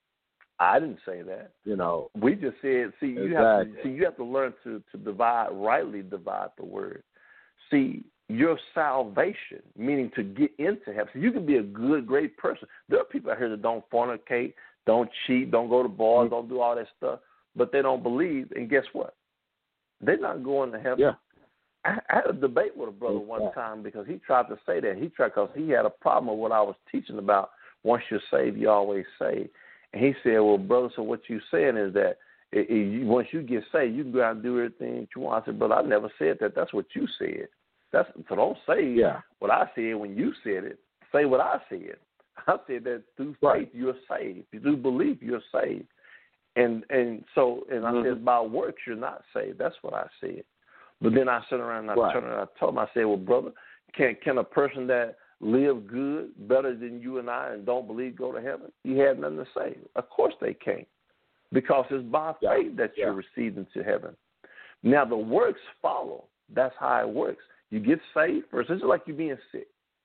I didn't say that. You know, we just said, see, you exactly. have to see, you have to learn to, to divide, rightly divide the word. See, your salvation, meaning to get into heaven. So you can be a good, great person. There are people out here that don't fornicate, don't cheat, don't go to bars, mm-hmm. don't do all that stuff, but they don't believe. And guess what? They're not going to heaven. Yeah. I, I had a debate with a brother one yeah. time because he tried to say that. He tried because he had a problem with what I was teaching about. Once you're saved, you always saved. And he said, well, brother, so what you're saying is that it, it, you, once you get saved, you can go out and do everything that you want. I said, brother, I never said that. That's what you said. That's So don't say yeah. what I said when you said it. Say what I said. I said that through faith, right. you're saved. Through belief, you're saved. And and so, and I mm-hmm. said, by works, you're not saved. That's what I said. But then I turned around and I right. turned around and I told him, I said, well, brother, can can a person that live good, better than you and I, and don't believe go to heaven? He had nothing to say. Of course they can't, because it's by yeah. faith that yeah. you're received into heaven. Now the works follow. That's how it works. You get saved first. It's like you being sick.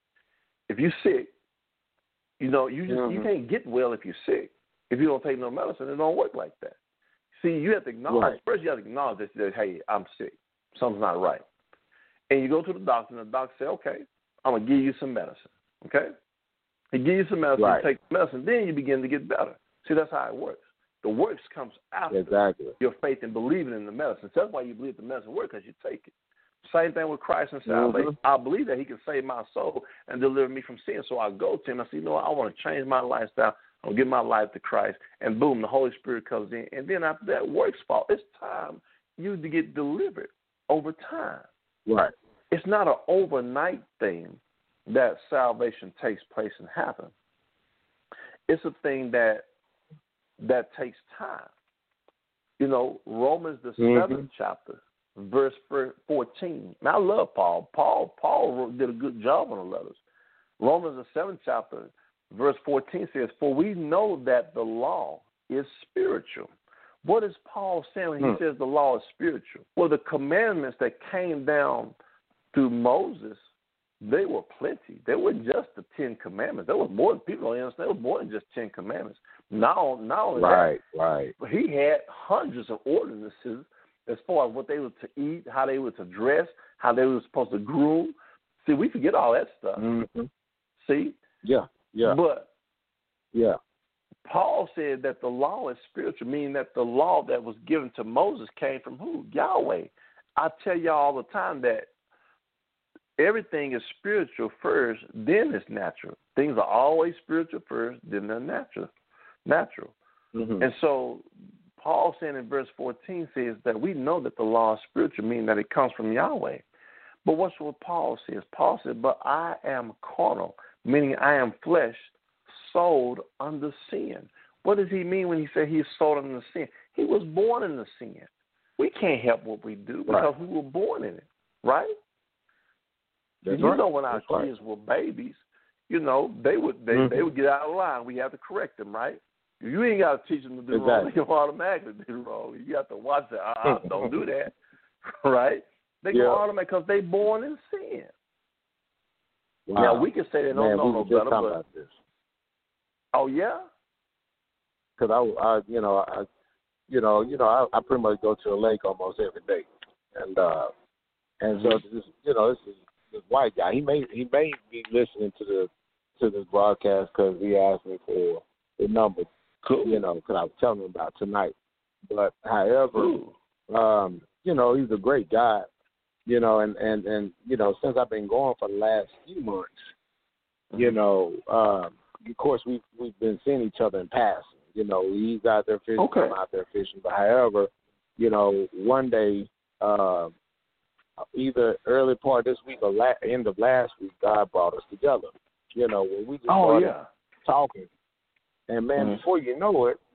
If you're sick, you know you just mm-hmm. you can't get well if you're sick. If you don't take no medicine, it don't work like that. See, you have to acknowledge right. first. You have to acknowledge that, that hey, I'm sick. Something's not right. And you go to the doctor, and the doctor say, okay, I'm going to give you some medicine, okay? He give you some medicine, right. you take the medicine, then you begin to get better. See, that's how it works. The works comes after exactly. your faith in believing in the medicine. So that's why you believe the medicine works, because you take it. Same thing with Christ and salvation. Mm-hmm. I believe that he can save my soul and deliver me from sin. So I go to him. I say, you know what? I want to change my lifestyle. I'm going to give my life to Christ. And boom, the Holy Spirit comes in. And then after that, works fall. It's time you to get delivered over time. Right. It's not an overnight thing that salvation takes place and happens. It's a thing that that takes time. You know, Romans the mm-hmm. seventh chapter, verse fourteen. Now, I love Paul. Paul Paul wrote, did a good job on the letters. Romans the seventh chapter, verse fourteen says, "For we know that the law is spiritual." What is Paul saying when he hmm. says the law is spiritual? Well, the commandments that came down through Moses, they were plenty. They weren't just the Ten Commandments. There was more than people don't understand. There was more than just Ten Commandments. Not, not only right, that, right. but he had hundreds of ordinances as far as what they were to eat, how they were to dress, how they were supposed to groom. See, we forget all that stuff. Mm-hmm. See? Yeah, yeah. But yeah. Paul said that the law is spiritual, meaning that the law that was given to Moses came from who? Yahweh. I tell you all the time that everything is spiritual first, then it's natural. Things are always spiritual first, then they're natural. Natural. Mm-hmm. And so Paul saying in verse fourteen says that we know that the law is spiritual, meaning that it comes from Yahweh. But what's what Paul says? Paul said, but I am carnal, meaning I am flesh, sold under sin. What does he mean when he said he's sold under sin? He was born in the sin. We can't help what we do because right. we were born in it, right? That's you right. know when our That's kids right. were babies, you know, they would they, mm-hmm. they would get out of line. We have to correct them, right? You ain't got to teach them to do exactly. wrong. They'll automatically do wrong. You have to watch that. Uh-uh, don't do that, right? They yeah. go automatically because they born in sin. Wow. Now, we can say they don't Man, know we no were just better, talking but about this. Oh yeah, because I, I, you know, I, you know, you know, I, I pretty much go to the lake almost every day, and uh, and so this, you know, this is this white guy. He may he may be listening to the to this broadcast because he asked me for the number, cool. you know, because I was telling him about tonight. But however, um, you know, he's a great guy, you know, and and and you know, since I've been going for the last few months, mm-hmm. you know. Um, Of course, we've we've been seeing each other in passing. You know, he's out there fishing, okay. I'm out there fishing. But however, you know, one day, uh, either early part of this week or la- end of last week, God brought us together. You know, when we just Oh started yeah. talking, and man, Mm-hmm. before you know it,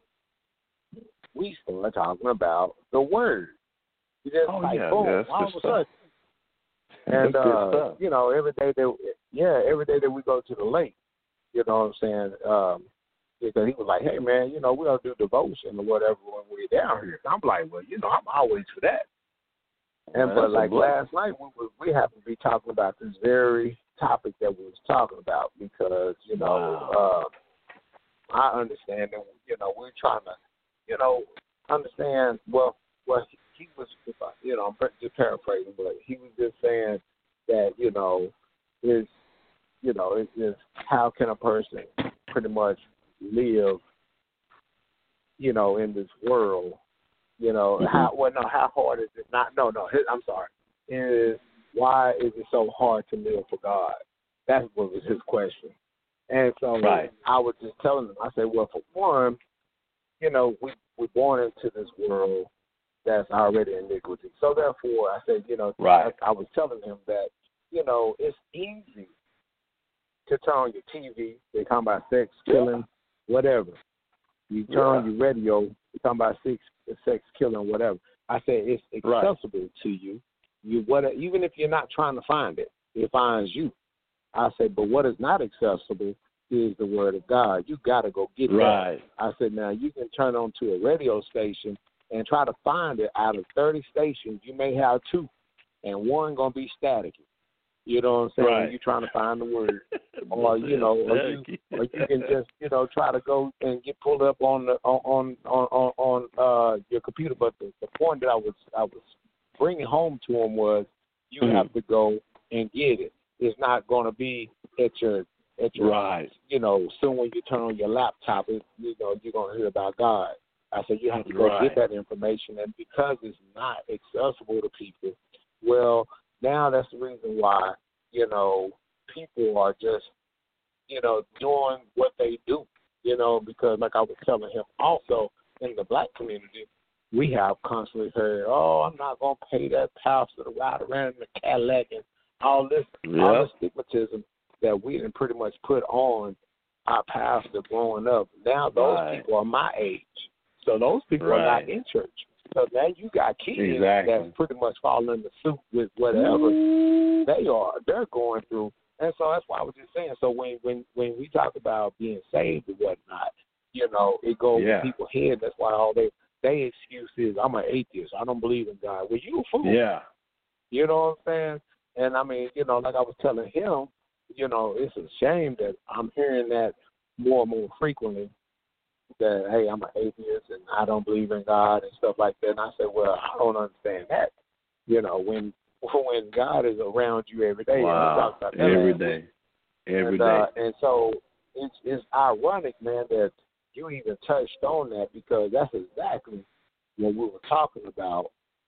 we started talking about the Word. We just Oh, like yeah, boom, yeah, that's all good of a stuff. sudden. And That's good uh, stuff. you know, every day that yeah, every day that we go to the lake, you know what I'm saying? Um, because he was like, hey man, you know, we ought to do devotion or whatever when we're down here. I'm like, well, you know, I'm always for that. And Man, but that's a like blessing. last night, we was, we happened to be talking about this very topic that we was talking about because you know Wow. uh, I understand that you know we're trying to you know understand well well he, he was you know I'm just paraphrasing, but he was just saying that you know is you know is is how can a person pretty much live you know in this world. You know, Mm-hmm. how well no, how hard is it not no, no, his, I'm sorry. Is why is it so hard to live for God? That was his question. And so Right. I was just telling him, I said, well, for one, you know, we we're born into this world that's already iniquity. So therefore I said, you know, Right. I, I was telling him that, you know, it's easy to turn on your T V, they talking about sex, killing, whatever. You turn on Yeah. your radio, you're talking about sex, sex, killing, whatever. I said it's accessible right. to you. You what? Even if you're not trying to find it, it finds you. I said, but what is not accessible is the Word of God. You got to go get right. that. I said, now you can turn on to a radio station and try to find it. Out of thirty stations, you may have two, and one gonna be static. You know what I'm saying? Right. When you're trying to find the word, or you know, or you, or you can just you know try to go and get pulled up on the on on on, on uh, your computer. But the, the point that I was I was bringing home to him was you mm-hmm. have to go and get it. It's not going to be at your at your right. you know soon when you turn on your laptop, it, you know you're going to hear about God. I said you have to go right. get that information, and because it's not accessible to people, well. Now that's the reason why, you know, people are just, you know, doing what they do, you know, because like I was telling him also in the black community, we have constantly heard, oh, I'm not going to pay that pastor to ride around in the Cadillac and all this, yep. all this stigmatism that we didn't pretty much put on our pastor growing up. Now those right. people are my age. So those people right. are not in church. So now you got kids exactly. that's pretty much falling in the suit with whatever mm. they are, they're going through. And so that's why I was just saying. So when when, when we talk about being saved and whatnot, you know, it goes yeah. in people's head. That's why all they they excuse is, I'm an atheist. I don't believe in God. Well, you a fool. Yeah. You know what I'm saying? And I mean, you know, like I was telling him, you know, it's a shame that I'm hearing that more and more frequently. That, hey, I'm an atheist and I don't believe in God and stuff like that. And I said, well, I don't understand that. You know, when when God is around you every day. Wow. And we talk about that every day. Every and, day. Uh, and so it's, it's ironic, man, that you even touched on that because that's exactly what we were talking about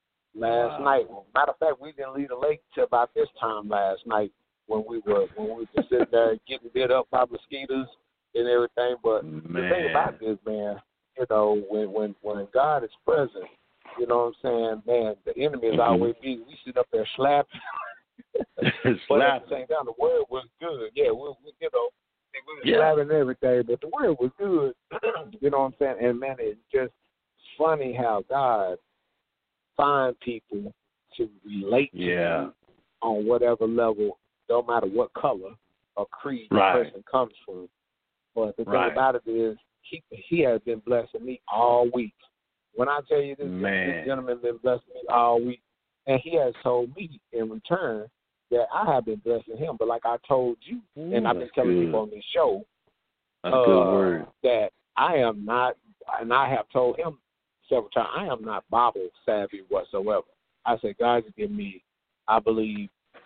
last wow. night. Matter of fact, we didn't leave the lake till about this time last night when we were when we were sitting there getting bit up by mosquitoes and everything, but man. the thing about this, man, you know, when when when God is present, you know what I'm saying, man, the enemy is mm-hmm. always being. We sit up there slapping, but at the same time, the word was good. Yeah, we, we you know, we were yeah. slapping and everything, but the word was good. You know what I'm saying? And man, it's just funny how God find people to relate to yeah. you on whatever level, no matter what color or creed right. the person comes from. But the thing right. about it is, he he has been blessing me all week. When I tell you this, Man. this gentleman been blessing me all week, and he has told me in return that I have been blessing him. But like I told you, Ooh, and I've been telling good. people on this show, that's uh, good word. that I am not, and I have told him several times, I am not Bible savvy whatsoever. I said, God has given me, I believe,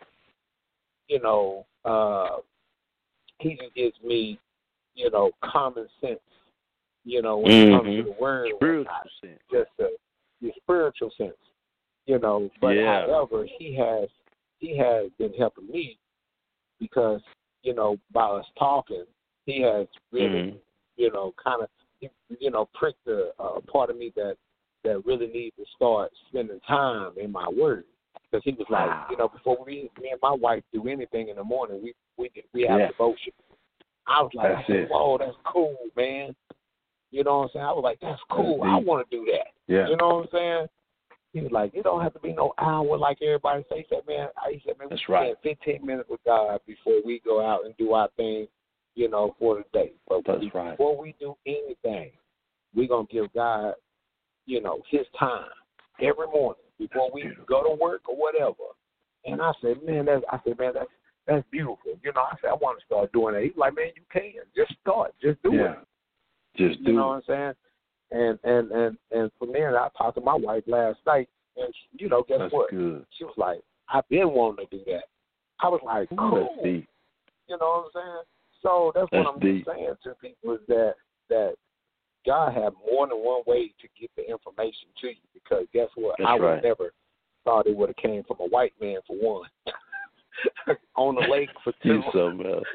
you know, uh, he just gives me, you know, common sense, you know, when mm-hmm. it comes to the word. Spiritual sense. Just the, the spiritual sense, you know. But yeah. however, he has he has been helping me because, you know, by us talking, he has really, mm-hmm. you know, kind of, you know, pricked the uh, part of me that that really need to start spending time in my word. Because he was like, Wow. you know, before we, me and my wife do anything in the morning, we we we have Yeah. devotion. I was like, That's I said, it. whoa, that's cool, man. You know what I'm saying? I was like, that's cool. That's I deep. want to do that. Yeah. You know what I'm saying? He was like, it don't have to be no hour like everybody say. He said, man, I he said, man, we That's right. spend fifteen minutes with God before we go out and do our thing, you know, for the day. But That's we, right. before we do anything, we're going to give God, you know, his time every morning before That's we beautiful. go to work or whatever. And I said, man, that's, I said, man, that's, that's beautiful. You know, I said, I want to start doing that. He's like, man, you can. Just start. Just do Yeah. it. Just do You know it. what I'm saying? And and and and from there, I talked to my wife last night, and she, you know, guess That's what? good. She was like, "I've been wanting to do that." I was like, Ooh, "Cool." That's deep. You know what I'm saying? So that's, That's what I'm deep. saying to people is that that God had more than one way to get the information to you. Because guess what? That's I would right. never thought it would have came from a white man for one, on the lake for two. You something else.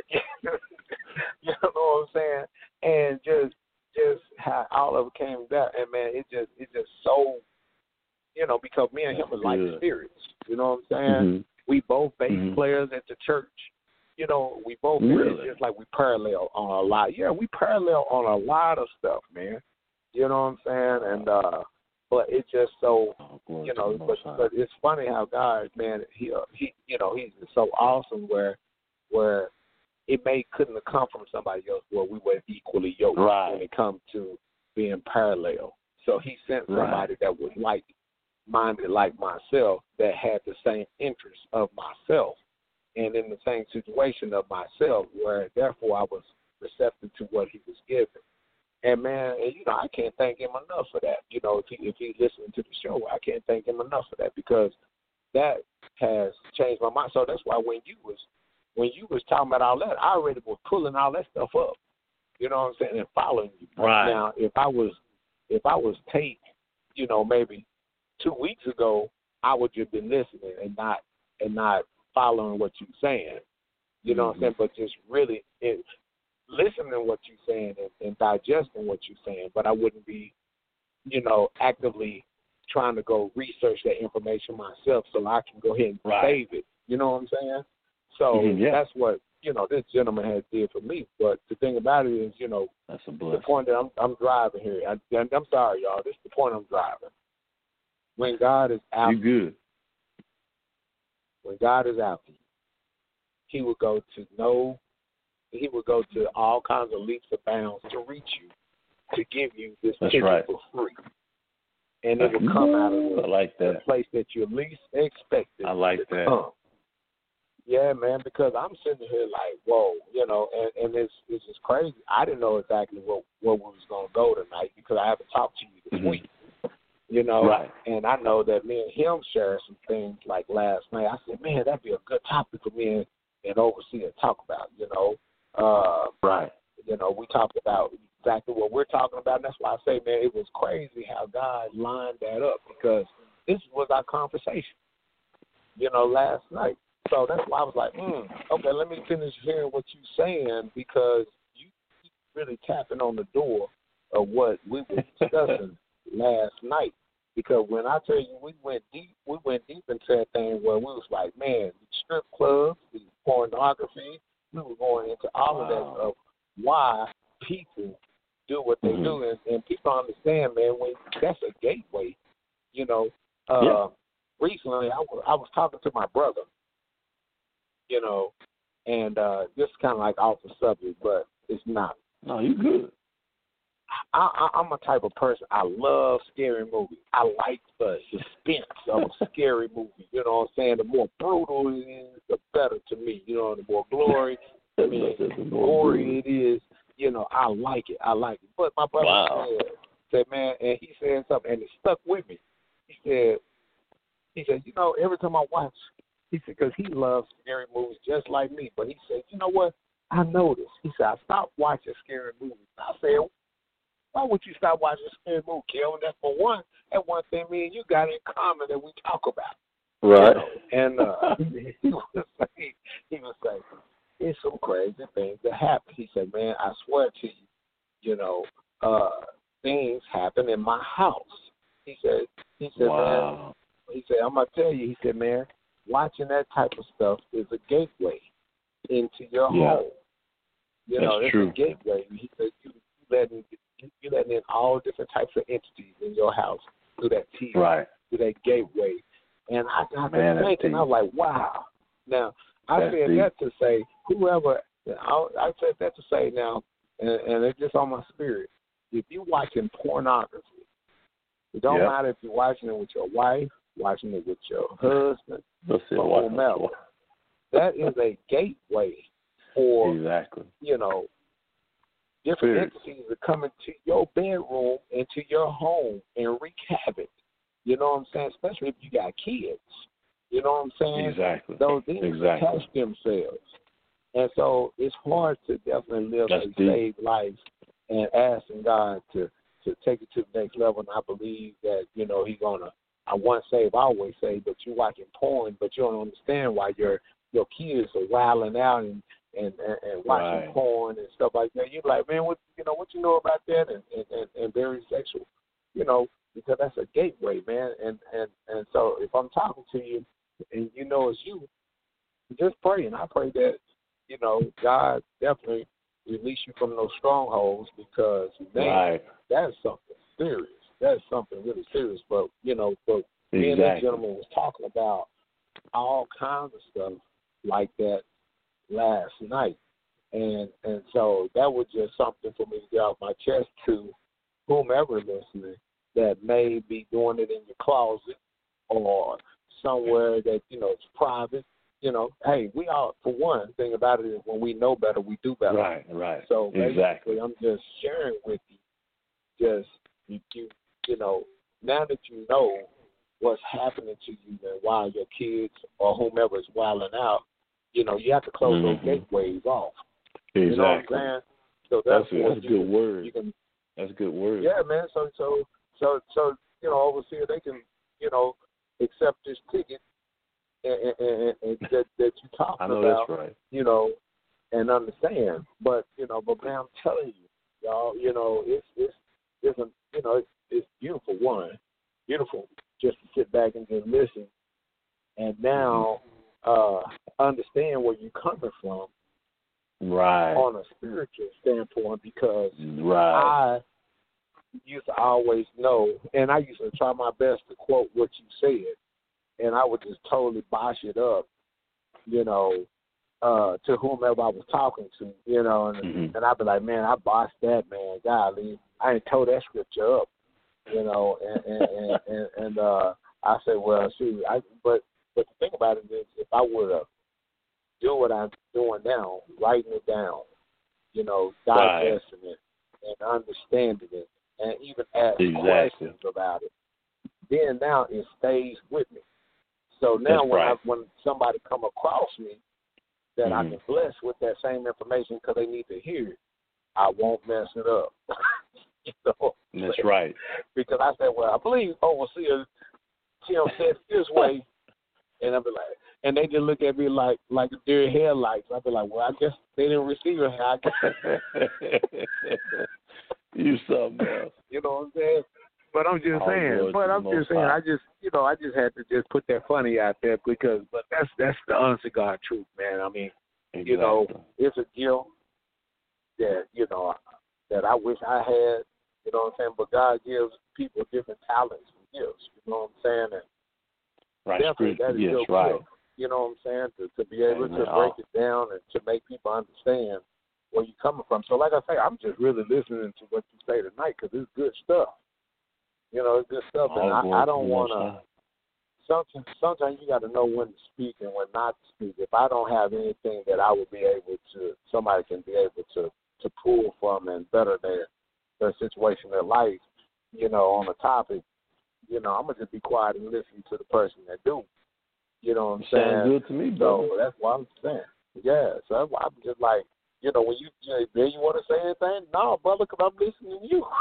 You know what I'm saying? And just just how all of it came down, and man, it just it just so, you know, because me and him was like Good. spirits. You know what I'm saying? Mhm. We both bass Mhm. players at the church. You know, we both Really? it's just like we parallel on a lot. Yeah, we parallel on a lot of stuff, man. You know what I'm saying? And uh, but it's just so. Oh, glory You to know, the but, Most High. but it's funny how God, man, he uh, he, you know, he's so awesome where where it may couldn't have come from somebody else where we were equally yoked Right. when it comes to being parallel. So he sent somebody Right. that was like minded like myself that had the same interests of myself and in the same situation of myself where therefore I was receptive to what he was giving. And man, and, you know, I can't thank him enough for that. You know, if he if he's listening to the show, I can't thank him enough for that because that has changed my mind. So that's why when you was when you was talking about all that, I already was pulling all that stuff up. You know what I'm saying? And following you. Right. Now, if I was if I was take, you know, maybe two weeks ago, I would just been listening and not and not following what you're saying. You know Mm-hmm. what I'm saying? But just really it, listening to what you're saying and, and digesting what you're saying, but I wouldn't be, you know, actively trying to go research that information myself so I can go ahead and Right. save it. You know what I'm saying? So Mhm, yeah. that's what, you know, this gentleman has did for me. But the thing about it is, you know, That's a the blessing. point that I'm, I'm driving here, I, I'm sorry, y'all, this is the point I'm driving. When God is out, You good. when God is out, he will go to no, he will go to all kinds of leaps and bounds to reach you, to give you this That's ticket right. for free. And it will come out of I the, like the that. place that you least expected. I like to that. come. Yeah, man, because I'm sitting here like, whoa, you know, and, and it's it's just crazy. I didn't know exactly what, where we was going to go tonight because I haven't talked to you this Mhm. week, you know. Right. And I know that me and him shared some things like last night. I said, man, that'd be a good topic for me and, and Overseer to talk about, you know. Uh, Right. You know, we talked about exactly what we're talking about. And that's why I say, man, it was crazy how God lined that up because this was our conversation, you know, last night. So that's why I was like, mm, okay, let me finish hearing what you're saying because you keep really tapping on the door of what we were discussing last night. Because when I tell you we went deep, we went deep into that thing where we was like, man, the strip clubs, the pornography, we were going into all Wow. of that of why people do what they Mhm. do. And, and people understand, man, when that's a gateway, you know. Uh, Yeah. Recently, I was, I was talking to my brother, you know, and uh, this is kind of like off the subject, but it's not. No, you good. I, I, I'm a type of person, I love scary movies. I like the suspense of a scary movie. You know what I'm saying? The more brutal it is, the better to me. You know, the more glory, I mean, The more gory it is, you know, I like it. I like it. But my brother Wow. said, said, man, and he said something, and it stuck with me. He said, he said, you know, every time I watch, he said, because he loves scary movies just like me. But he said, you know what? I noticed. He said, I stopped watching scary movies. I said, why would you stop watching scary movies, Kelvin? That's for one. That one thing me and you got in common that we talk about. Right. You know? And uh, he was saying, he was saying, it's some crazy things that happen. He said, man, I swear to you, you know, uh, things happen in my house. He said, he said, wow. man, he said, I'm gonna tell you, he said, man, watching that type of stuff is a gateway into your Yeah. home. You That's know, it's true. a gateway. He said, you you letting you letting in all different types of entities in your house through that T V, Right. through that gateway. And I got Man, to that's thinking, deep. I was like, wow. Now, I That's said deep. that to say, whoever, I, I said that to say now, and, and it's just on my spirit. If you're watching pornography, it don't Yep. matter if you're watching it with your wife, watching it with your husband, Let's see or what whomever. That is a gateway for, Exactly. you know, different Spirits. entities that come into your bedroom, into your home, and wreak havoc. You know what I'm saying? Especially if you got kids. You know what I'm saying? Exactly. Those things Exactly. attach themselves. And so it's hard to definitely live That's a deep. saved life and asking God to, to take it to the next level. And I believe that, you know, He's going to, I once saved, always saved, but you're watching porn, but you don't understand why your your kids are wilding out and, and, and, and watching Right. porn and stuff like that. You're like, man, what you know, what you know about that? And, and, and, and very sexual, you know, because that's a gateway, man. And, and, and so if I'm talking to you and you know it's you, just pray. And I pray that, you know, God definitely release you from those strongholds because, man, Right. that's something serious. That's something really serious. But, you know, but me and this Exactly. gentleman was talking about all kinds of stuff like that last night. And and so that was just something for me to get off my chest to whomever listening that may be doing it in your closet or somewhere that, you know, it's private. You know, hey, we all, for one thing about it is when we know better, we do better. Right. Right. So basically, Exactly. I'm just sharing with you, just, you, you, you know, now that you know what's happening to you and why your kids or whomever is wilding out, you know, you have to close Mhm. those gateways off. Exactly. You know what I'm saying? So That's a, therefore, that's a you good can, word. You can, That's a good word. yeah, man. So, so, so, so, you know, overseer, they can, you know, accept this ticket and, and, and, and that, that you're talking I know about, that's right. you know, and understand. But, you know, but man, I'm telling you, y'all, you know, it's, it's, it's a, you know, it's, it's beautiful, one, beautiful just to sit back and just listen and now uh, understand where you're coming from Right. on a spiritual standpoint because Right. I used to always know, and I used to try my best to quote what you said, and I would just totally bosh it up, you know, uh, to whomever I was talking to, you know, and, Mhm. and I'd be like, man, I bossed that, man, golly, I ain't told that scripture up, you know, and and and, and, and uh, I said, well, shoot, I, but but the thing about it is, if I were to do what I'm doing now, writing it down, you know, digesting right. it and understanding it, and even ask exactly. questions about it, then now it stays with me. So now That's when right. I, when somebody come across me that mm-hmm. I can bless with that same information because they need to hear it, I won't mess it up. you know? That's right. Because I said, well, I believe overseer Tim said this way, and I'll be like, and they just look at me like like deer headlights. I'll be like, well, I guess they didn't receive it. I guess. You something else. You know what I'm saying? But I'm just All saying. But I'm just saying. High. I just, you know, I just had to just put that funny out there because, but that's that's the honest to God truth, man. I mean, exactly. you know, it's a gift that you know that I wish I had. You know what I'm saying? But God gives people different talents and gifts. You know what I'm saying? And right. definitely that is yes, your right. gift. You know what I'm saying? To to be able Amen. to break it down and to make people understand where you're coming from. So, like I say, I'm just really listening to what you say tonight because it's good stuff. You know, it's good stuff, and I, I don't want to. Sometimes, sometimes you got to know when to speak and when not to speak. If I don't have anything that I would be able to, somebody can be able to, to pull from and better their their situation, their life, you know, on a topic, you know, I'm gonna just be quiet and listen to the person that do. You know what I'm saying? Sounds good to me, bro. So that's what I'm saying. Yeah, so that's why I'm just like, you know, when you, you know, then you want to say anything? No, brother, because I'm listening to you.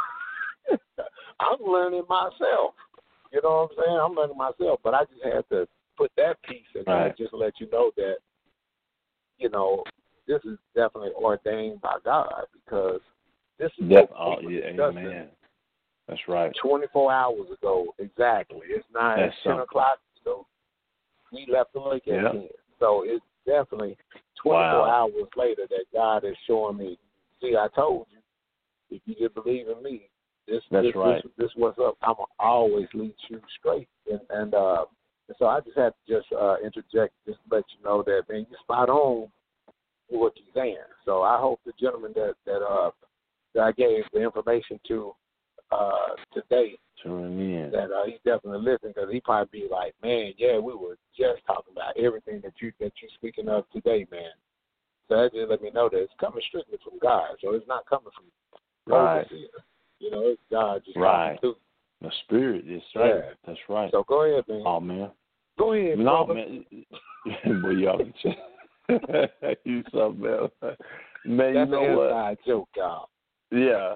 I'm learning myself. You know what I'm saying? I'm learning myself, but I just had to put that piece in there right. just to let you know that, you know, this is definitely ordained by God because this is Def- what oh, yeah, amen. That's right. twenty-four hours ago, exactly. It's not That's ten something. o'clock, so we left the lake at Yeah. ten. So it's definitely twenty-four Wow. hours later that God is showing me, see, I told you, if you just believe in me, this That's this, right. this this what's up. I'm gonna always lead you straight. And and uh and so I just had to just uh interject, just to let you know that, man, you're spot on with what you're saying. So I hope the gentleman that, that uh that I gave the information to uh today, Tune in. that uh, he's definitely listening, because he probably be like, man, yeah, we were just talking about everything that you that you're speaking of today, man. So that just let me know that it's coming strictly from God. So it's not coming from Right. overseer. You know, it's God just Right. talking through. The spirit is right. Yeah. That's right. So go ahead, man. Oh man. Go ahead, No brother. man. Boy, y'all you something else. Man, That's you know an what? inside joke, y'all. Yeah.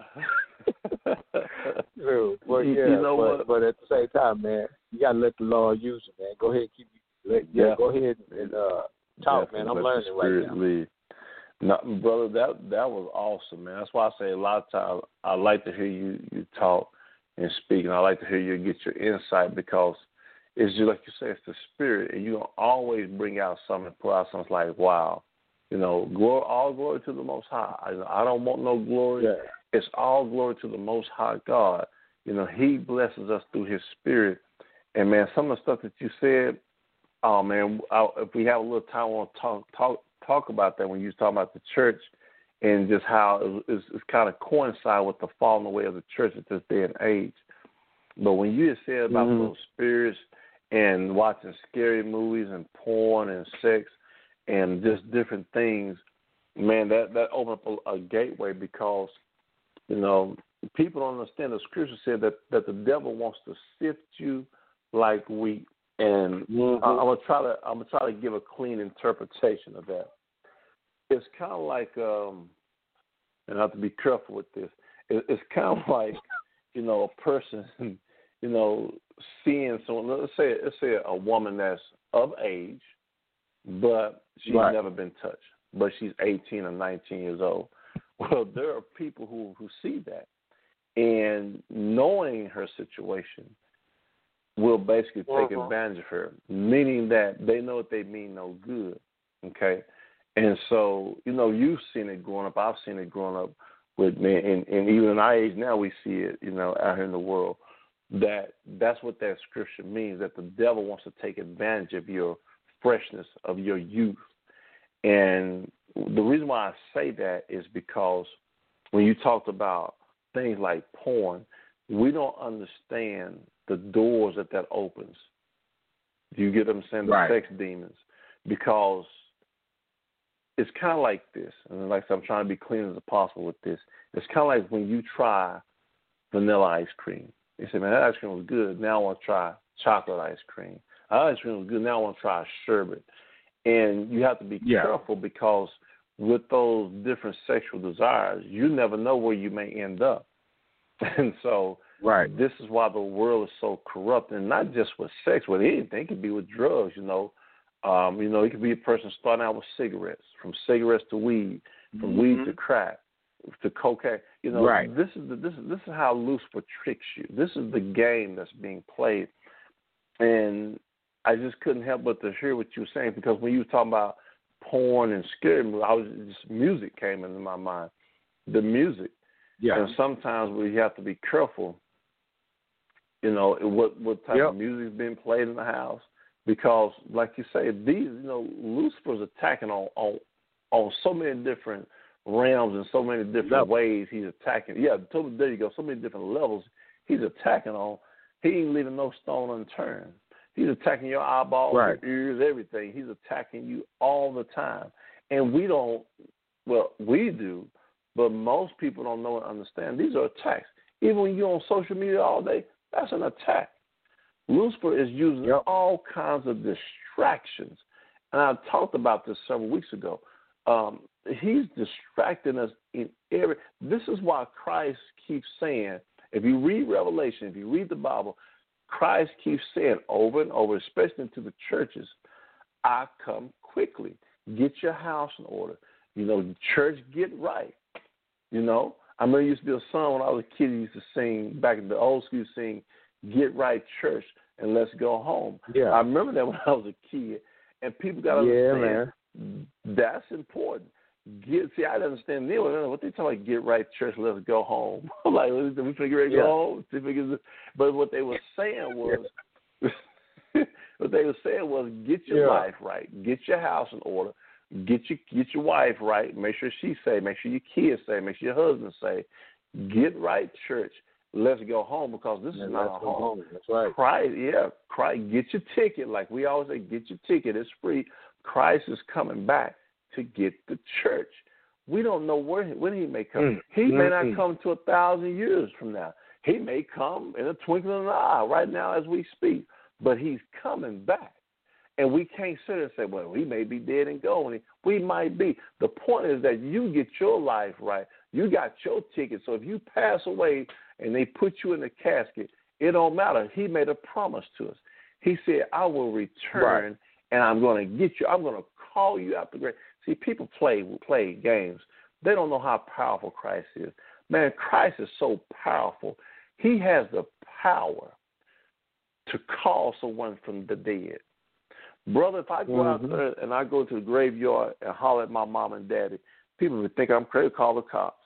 True. Well, You- yeah, you know but, what? but at the same time, man, you gotta let the Lord use you, man. Go ahead, keep let, yeah, Yeah. go ahead and uh, talk, man. I'm Let learning the right spirit now. lead. No, brother, that that was awesome, man. That's why I say a lot of times I like to hear you you talk and speak, and I like to hear you get your insight, because it's just like you say, it's the spirit, and you gonna always bring out something, put out something like, wow, you know, glory, all glory to the Most High. I, I don't want no glory. Yeah. It's all glory to the Most High God. You know, He blesses us through His Spirit, and man, some of the stuff that you said, oh man, I, if we have a little time, I want to talk talk. talk about that when you was talking about the church and just how it, it's, it's kind of coincide with the falling away of the church at this day and age. But when you had said about Mhm. those spirits and watching scary movies and porn and sex and just different things, man, that, that opened up a, a gateway, because, you know, people don't understand. The scripture said that, that the devil wants to sift you like wheat. And Mhm. I, I'm gonna try to I'm gonna try to give a clean interpretation of that. It's kind of like, um, and I have to be careful with this. It, it's kind of like, you know, a person, you know, seeing someone. Let's say let's say a woman that's of age, but she's Right. never been touched, but she's eighteen or nineteen years old. Well, there are people who who see that, and knowing her situation, will basically take Mhm. advantage of her, meaning that they know that they mean no good, okay? And so, you know, you've seen it growing up. I've seen it growing up with me, and, and even in our age now, we see it, you know, out here in the world, that that's what that scripture means, that the devil wants to take advantage of your freshness, of your youth. And the reason why I say that is because when you talked about things like porn, we don't understand the doors that that opens. Do you get what I'm saying? The Right. sex demons. Because it's kind of like this, and like I said, I'm trying to be clean as possible with this. It's kind of like when you try vanilla ice cream. You say, man, that ice cream was good. Now I want to try chocolate ice cream. That ice cream was good. Now I want to try sherbet. And you have to be Yeah. careful, because with those different sexual desires, you never know where you may end up. And so Right. this is why the world is so corrupt, and not just with sex, with anything. It could be with drugs, you know. Um, you know, it could be a person starting out with cigarettes, from cigarettes to weed, from Mhm. weed to crack, to cocaine. You know, Right. this is the, this is this is how Lucifer tricks you. This is the game that's being played, and I just couldn't help but to hear what you were saying, because when you were talking about porn and scary movies, I was just music came into my mind. The music. Yeah. And sometimes we have to be careful, you know, what what type Yep. of music is being played in the house, because, like you say, these, you know, Lucifer's attacking on on, on so many different realms and so many different Levels. ways he's attacking. Yeah, totally, there you go. So many different levels he's attacking on. He ain't leaving no stone unturned. He's attacking your eyeballs, Right. your ears, everything. He's attacking you all the time, and we don't. Well, we do. But most people don't know and understand. These are attacks. Even when you're on social media all day, that's an attack. Lucifer is using Yep. all kinds of distractions. And I talked about this several weeks ago. Um, he's distracting us in every. This is why Christ keeps saying, if you read Revelation, if you read the Bible, Christ keeps saying over and over, especially to the churches, I come quickly. Get your house in order. You know, church, get right. You know, I remember there used to be a song when I was a kid. He used to sing back in the old school, sing "Get Right Church" and "Let's Go Home." Yeah. I remember that when I was a kid, and people got to yeah, understand man. that's important. Get see, I didn't understand then what they talking about. Get right, church. Let's go home. I'm like, we figure ready to Yeah. go home. Figure, but what they were saying was, what they were saying was, get your Yeah. life right, get your house in order, get your get your wife right, make sure she's safe, make sure your kids safe, make sure your husband's safe. Get right, church. Let's go home because this Yeah, is not let's a go home. home. That's right. Christ, yeah, Christ, get your ticket. Like we always say, get your ticket. It's free. Christ is coming back to get the church. We don't know where when he may come. Mm, he may mm, not come to a thousand years from now. He may come in a twinkling of an eye right now as we speak. But he's coming back. And we can't sit and say, well, we may be dead and gone. We might be. The point is that you get your life right. You got your ticket. So if you pass away and they put you in the casket, it don't matter. He made a promise to us. He said, I will return Right. and I'm going to get you. I'm going to call you out the grave. See, people play play games. They don't know how powerful Christ is. Man, Christ is so powerful. He has the power to call someone from the dead. Brother, if I go mm-hmm. out there and I go to the graveyard and holler at my mom and daddy, people would think I'm crazy, call the cops.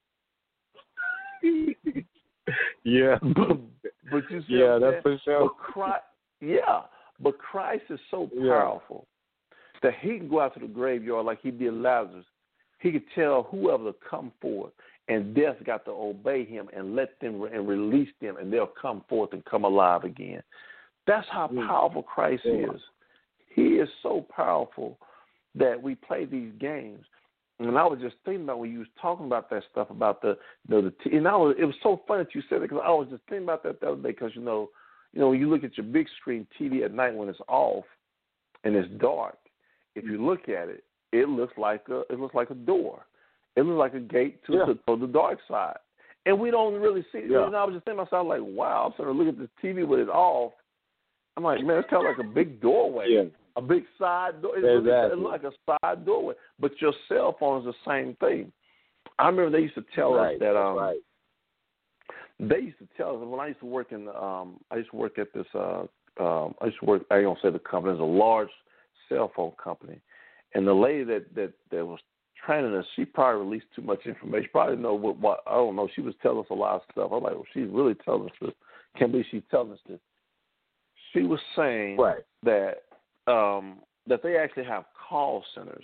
yeah. But, but you see yeah, that's for sure. But Christ, yeah, but Christ is so powerful yeah. that he can go out to the graveyard like he did Lazarus. He could tell whoever to come forward, and death got to obey him and let them and release them, and they'll come forth and come alive again. That's how powerful Christ yeah. is. He is so powerful that we play these games. And I was just thinking about when you was talking about that stuff about the, you know, the t- and I was, it was so funny that you said it because I was just thinking about that the other day because, you know, you know, when you look at your big screen T V at night when it's off and it's dark, if you look at it, it looks like a it looks like a door. It looks like a gate to, yeah. to, to the dark side. And we don't really see it. Yeah. And I was just thinking to myself, like, wow, I'm starting to look at this T V with it off. I'm like, man, it's kind of like a big doorway. Yeah. A big side door. It exactly. looks, it looks like a side doorway. But your cell phone is the same thing. I remember they used to tell right. us that um right. they used to tell us when I used to work in um I used to work at this uh um I used to work I ain't gonna say the company, it's a large cell phone company. And the lady that, that, that was training us, she probably released too much information. Probably know what, what I don't know. She was telling us a lot of stuff. I'm like, well, she's really telling us this. Can't believe she's telling us this. She was saying right. that um, that they actually have call centers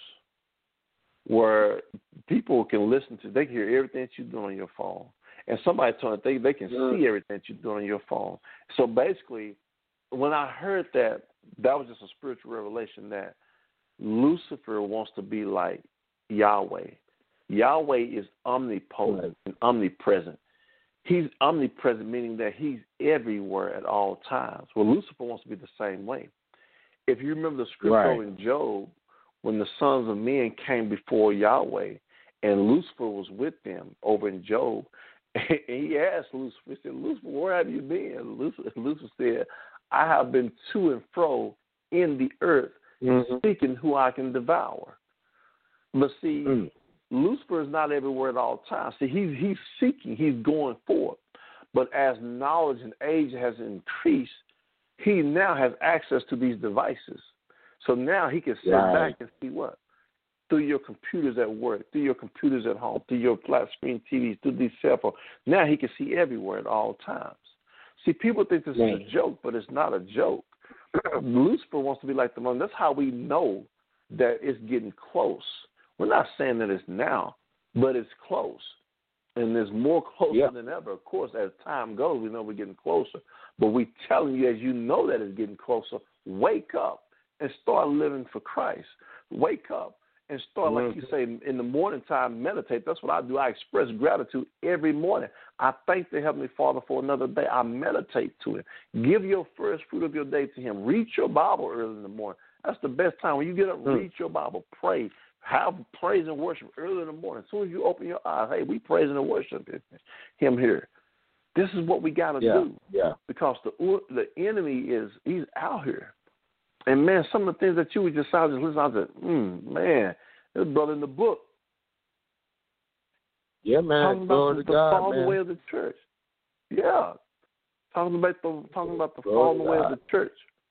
where people can listen to. They can hear everything that you're doing on your phone, and somebody told them they they can mm. see everything that you're doing on your phone. So basically, when I heard that, that was just a spiritual revelation that Lucifer wants to be like Yahweh. Yahweh is omnipotent right. and omnipresent. He's omnipresent, meaning that he's everywhere at all times. Well, Lucifer wants to be the same way. If you remember the scripture right. in Job, when the sons of men came before Yahweh, and Lucifer was with them over in Job, and he asked Lucifer, he said, Lucifer, where have you been? Lucifer, Lucifer said, I have been to and fro in the earth, mm-hmm. seeking who I can devour. But see, mm. Lucifer is not everywhere at all times. See, he's he's seeking, he's going forth. But as knowledge and age has increased, he now has access to these devices. So now he can sit right. back and see what? Through your computers at work, through your computers at home, through your flat screen T Vs, through these cell phones. Now he can see everywhere at all times. See, people think this right. is a joke, but it's not a joke. Lucifer wants to be like the moon. That's how we know that it's getting close. We're not saying that it's now, but it's close. And it's more closer yeah. than ever. Of course, as time goes, we know we're getting closer. But we're telling you, as you know that it's getting closer, wake up and start living for Christ. Wake up and start, mm-hmm. like you say, in the morning time, meditate. That's what I do. I express gratitude every morning. I thank the Heavenly Father for another day. I meditate to Him. Give your first fruit of your day to Him. Read your Bible early in the morning. That's the best time. When you get up, mm-hmm. read your Bible, pray. Have praise and worship early in the morning. As soon as you open your eyes, hey, we praise and worship Him here. This is what we got to yeah, do. Yeah. Because the the enemy is, he's out here. And, man, some of the things that you would just, I was just listening, I said, mm, man, this brother in the book. Yeah, man. Talking about Glory the, to the God, falling man. away of the church. Yeah. Talking about the talking about the Glory falling to away God. of the church.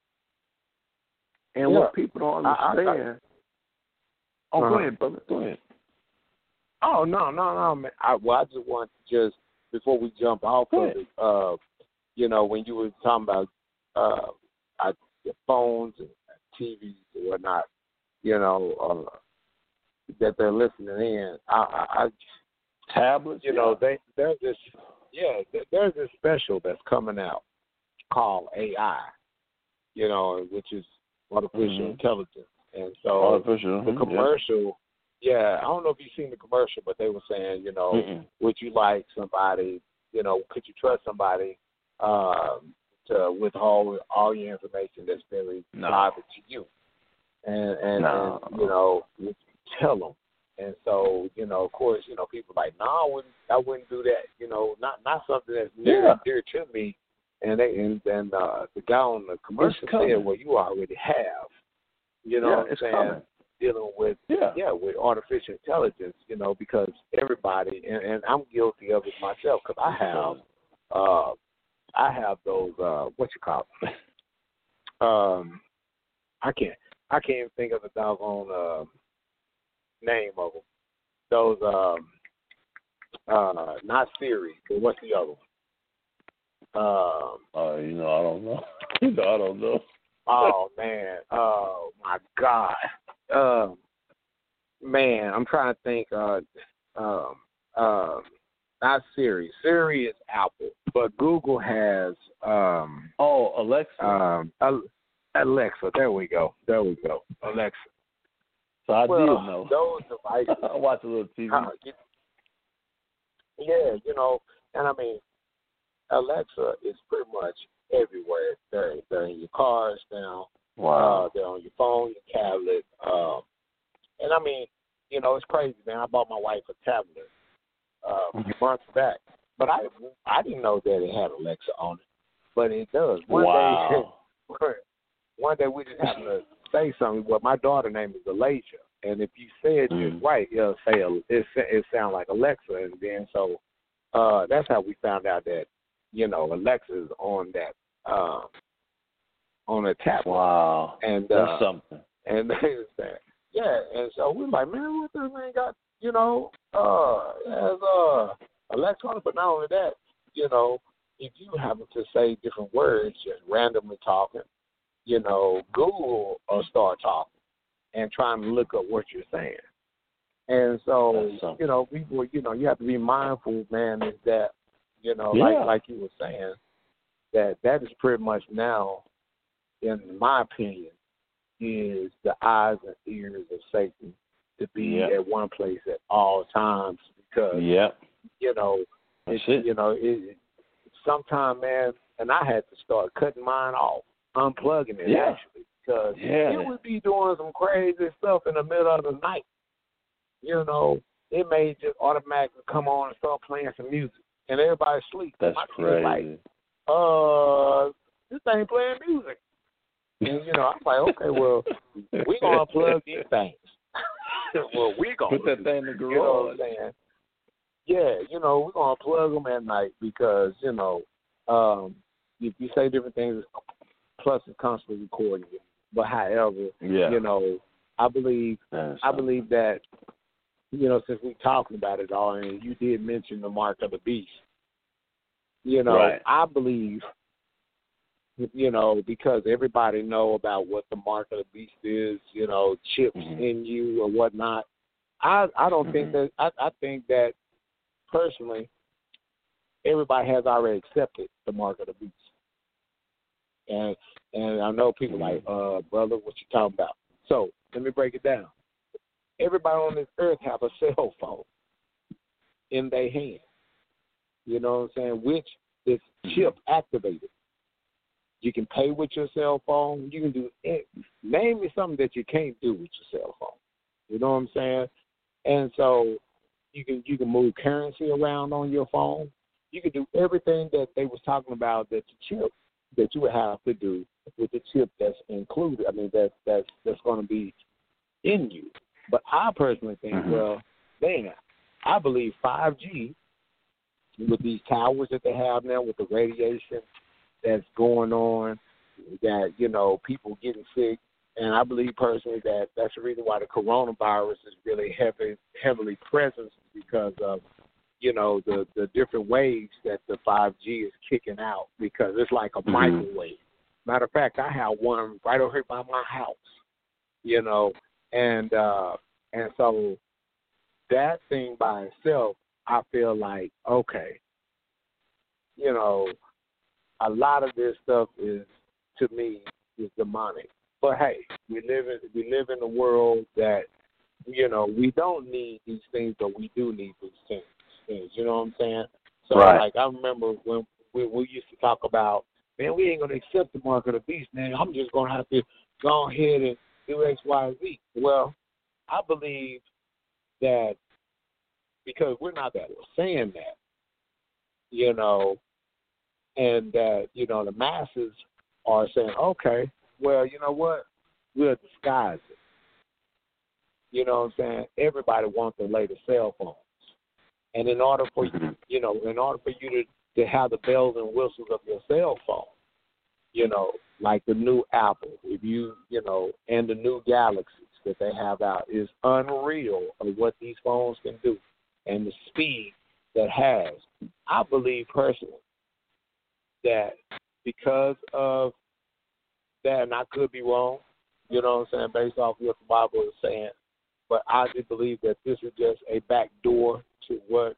And Yeah. what people don't understand. I, I, I, oh, uh-huh. go ahead, brother. Go ahead. Oh no, no, no, man. I, well, I just want to just before we jump off go of ahead. it, uh, you know, when you were talking about uh, I, the phones and T Vs and whatnot, you know, uh, that they're listening in. I, I, I tablets. You yeah. know, they there's this yeah, there's this special that's coming out called A I. You know, which is artificial mm-hmm. intelligence, and so artificial, the mm-hmm. commercial. Yeah, I don't know if you've seen the commercial, but they were saying, you know, Mm-mm. would you like somebody, you know, could you trust somebody um, to withhold all your information that's very no. private to you? And, and, no. and, you know, would you tell them? And so, you know, of course, you know, people are like, no, I wouldn't, I wouldn't do that. You know, not not something that's near yeah. and dear to me. And they and, and uh, the guy on the commercial said, well, you already have. You know yeah, what I'm it's saying? Coming. Dealing with yeah. yeah with artificial intelligence, you know, because everybody and, and I'm guilty of it myself because I have uh I have those uh what you call it? um I can't I can't even think of the doggone uh, name of them. Those um uh not Siri, but what's the other one? Um uh you know I don't know. you know I don't know. Oh man, oh my God. Um, man, I'm trying to think. Uh, um, um, not Siri. Siri is Apple, but Google has. Um, oh, Alexa. Um, Alexa. There we go. There we go. Alexa. So I well, did know. Those devices. I watch a little T V. Uh, yeah, you know, and I mean, Alexa is pretty much everywhere. They're they're in your cars now. Wow. Uh, they're on your phone, your tablet. Um, and I mean, you know, it's crazy, man. I bought my wife a tablet uh, a few months back, but I I didn't know that it had Alexa on it, but it does. One wow. day, one day we just happened to say something. Well, my daughter's name is Elijah, and if you say it mm. just right, it'll say it. It sounds like Alexa, and then so uh, that's how we found out that you know Alexa is on that. Um, on a tablet. Wow. And that's uh, something. And they was saying, yeah, and so we're like, man, what this man got, you know, uh as uh Alexa on it, but not only that, you know, if you happen to say different words just randomly talking, you know, Google will start talking and trying to look up what you're saying. And so, you know, people, you know, you have to be mindful, man, is that, you know, yeah. like like you were saying, that that is pretty much now, in my opinion, is the eyes and ears of Satan to be yep. at one place at all times because, yep. you know, That's it, it. you know, it, sometimes, man, and I had to start cutting mine off, unplugging it yeah. actually, because yeah. it would be doing some crazy stuff in the middle of the night. You know, it may just automatically come on and start playing some music, and everybody sleep. That's My crazy. like, uh, this ain't playing music. And, you know, I'm like, okay, well, we going to unplug these things. well, we going to. Put that thing in the garage. You know what I'm saying? Yeah, you know, we're going to plug them at night because, you know, um, if you say different things, plus it's constantly recording it. But however, yeah. you know, I believe, I believe that, you know, since we're talking about it all, and you did mention the mark of the beast, you know, right. I believe, you know, because everybody know about what the mark of the beast is, you know, chips mm-hmm. in you or whatnot. I I don't mm-hmm. think that I, I think that personally everybody has already accepted the mark of the beast. And and I know people mm-hmm. like, uh, brother, what you talking about? So let me break it down. Everybody on this earth have a cell phone in their hand. You know what I'm saying? Which is chip activated. You can pay with your cell phone. You can do it. Name me something that you can't do with your cell phone. You know what I'm saying? And so you can you can move currency around on your phone. You can do everything that they was talking about that the chip that you would have to do with the chip that's included. I mean that's that's that's going to be in you. But I personally think, mm-hmm. well, damn, I believe five G, with these towers that they have now, with the radiation that's going on, that, you know, people getting sick, and I believe personally that that's the reason why the coronavirus is really heavy, heavily present, because of, you know, the, the different waves that the five G is kicking out, because it's like a mm-hmm. microwave. Matter of fact, I have one right over here by my house, you know, and uh, and so that thing by itself, I feel like, okay, you know, a lot of this stuff is, to me, is demonic. But hey, we live in we live in a world that, you know, we don't need these things, but we do need these things. things you know what I'm saying? So, right. like, I remember when we, we used to talk about, man, we ain't gonna accept the mark of the beast, man. I'm just gonna have to go ahead and do X, Y, Z. Well, I believe that because we're not that we're saying that, you know, and that, you know, the masses are saying, okay, well, you know what, we'll disguise it. You know what I'm saying? Everybody wants the latest cell phones. And in order for you, you know, in order for you to, to have the bells and whistles of your cell phone, you know, like the new Apple, if you, you know, and the new Galaxies that they have out, is unreal of what these phones can do and the speed that has. I believe personally that because of that, and I could be wrong, you know what I'm saying, based off what the Bible is saying, but I do believe that this is just a back door to what,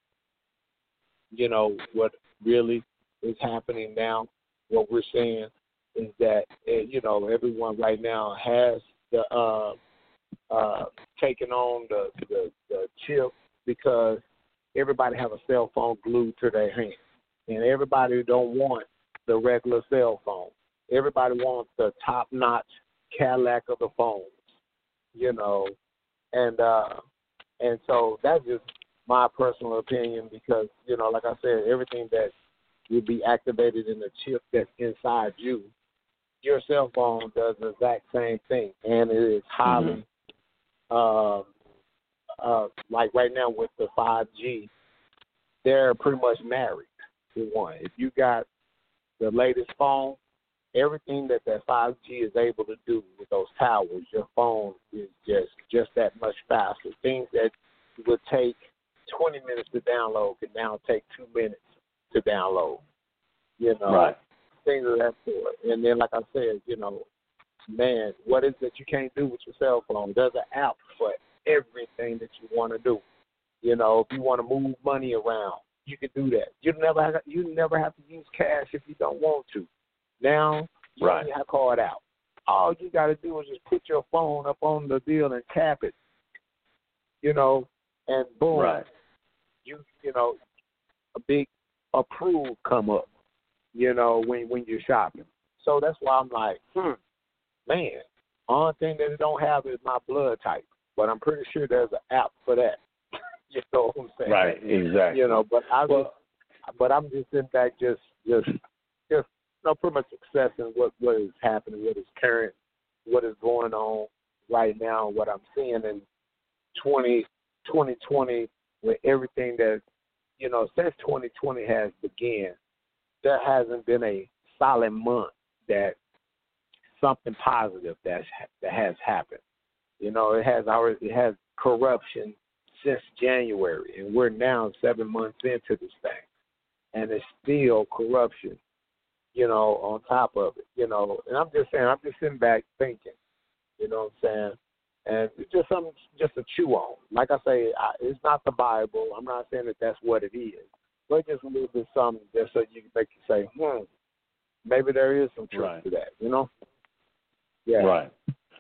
you know, what really is happening now. What we're seeing is that, you know, everyone right now has the uh, uh, taken on the, the, the chip, because everybody have a cell phone glued to their hand, and everybody don't want the regular cell phone. Everybody wants the top-notch Cadillac of the phones, you know, and uh, and so that's just my personal opinion, because, you know, like I said, everything that will be activated in the chip that's inside you, your cell phone does the exact same thing, and it is highly, mm-hmm. uh, uh, like right now with the five G, they're pretty much married to one. If you got the latest phone, everything that that five G is able to do with those towers, your phone is just, just that much faster. Things that would take twenty minutes to download can now take two minutes to download. You know, right. Things of that sort. And then, like I said, you know, man, what is it you can't do with your cell phone? There's an app for everything that you want to do. You know, if you want to move money around, you can do that. You never have, you never have to use cash if you don't want to. Now, you right. only have to call it out. All you got to do is just put your phone up on the deal and tap it. You know, and boom, right. you you know, a big approve come up. You know, when when you're shopping. So that's why I'm like, hmm, man. Only thing that it don't have is my blood type, but I'm pretty sure there's an app for that. You know what I'm saying? Right, exactly. You know, but I well, just, but I'm just in fact just just just you know, pretty much accepting what what is happening, what is current, what is going on right now, what I'm seeing in twenty twenty, with everything that, you know, since twenty twenty has begun, there hasn't been a solid month that something positive that's, that has happened. You know, it has already it has corruption since January, and we're now seven months into this thing, and it's still corruption, you know, on top of it, you know. And I'm just saying, I'm just sitting back thinking, you know what I'm saying, and it's just something just to chew on. Like I say, I, it's not the Bible. I'm not saying that that's what it is, but just a little bit something just so you can make you say, hmm, maybe there is some truth right. to that, you know? Yeah. Right.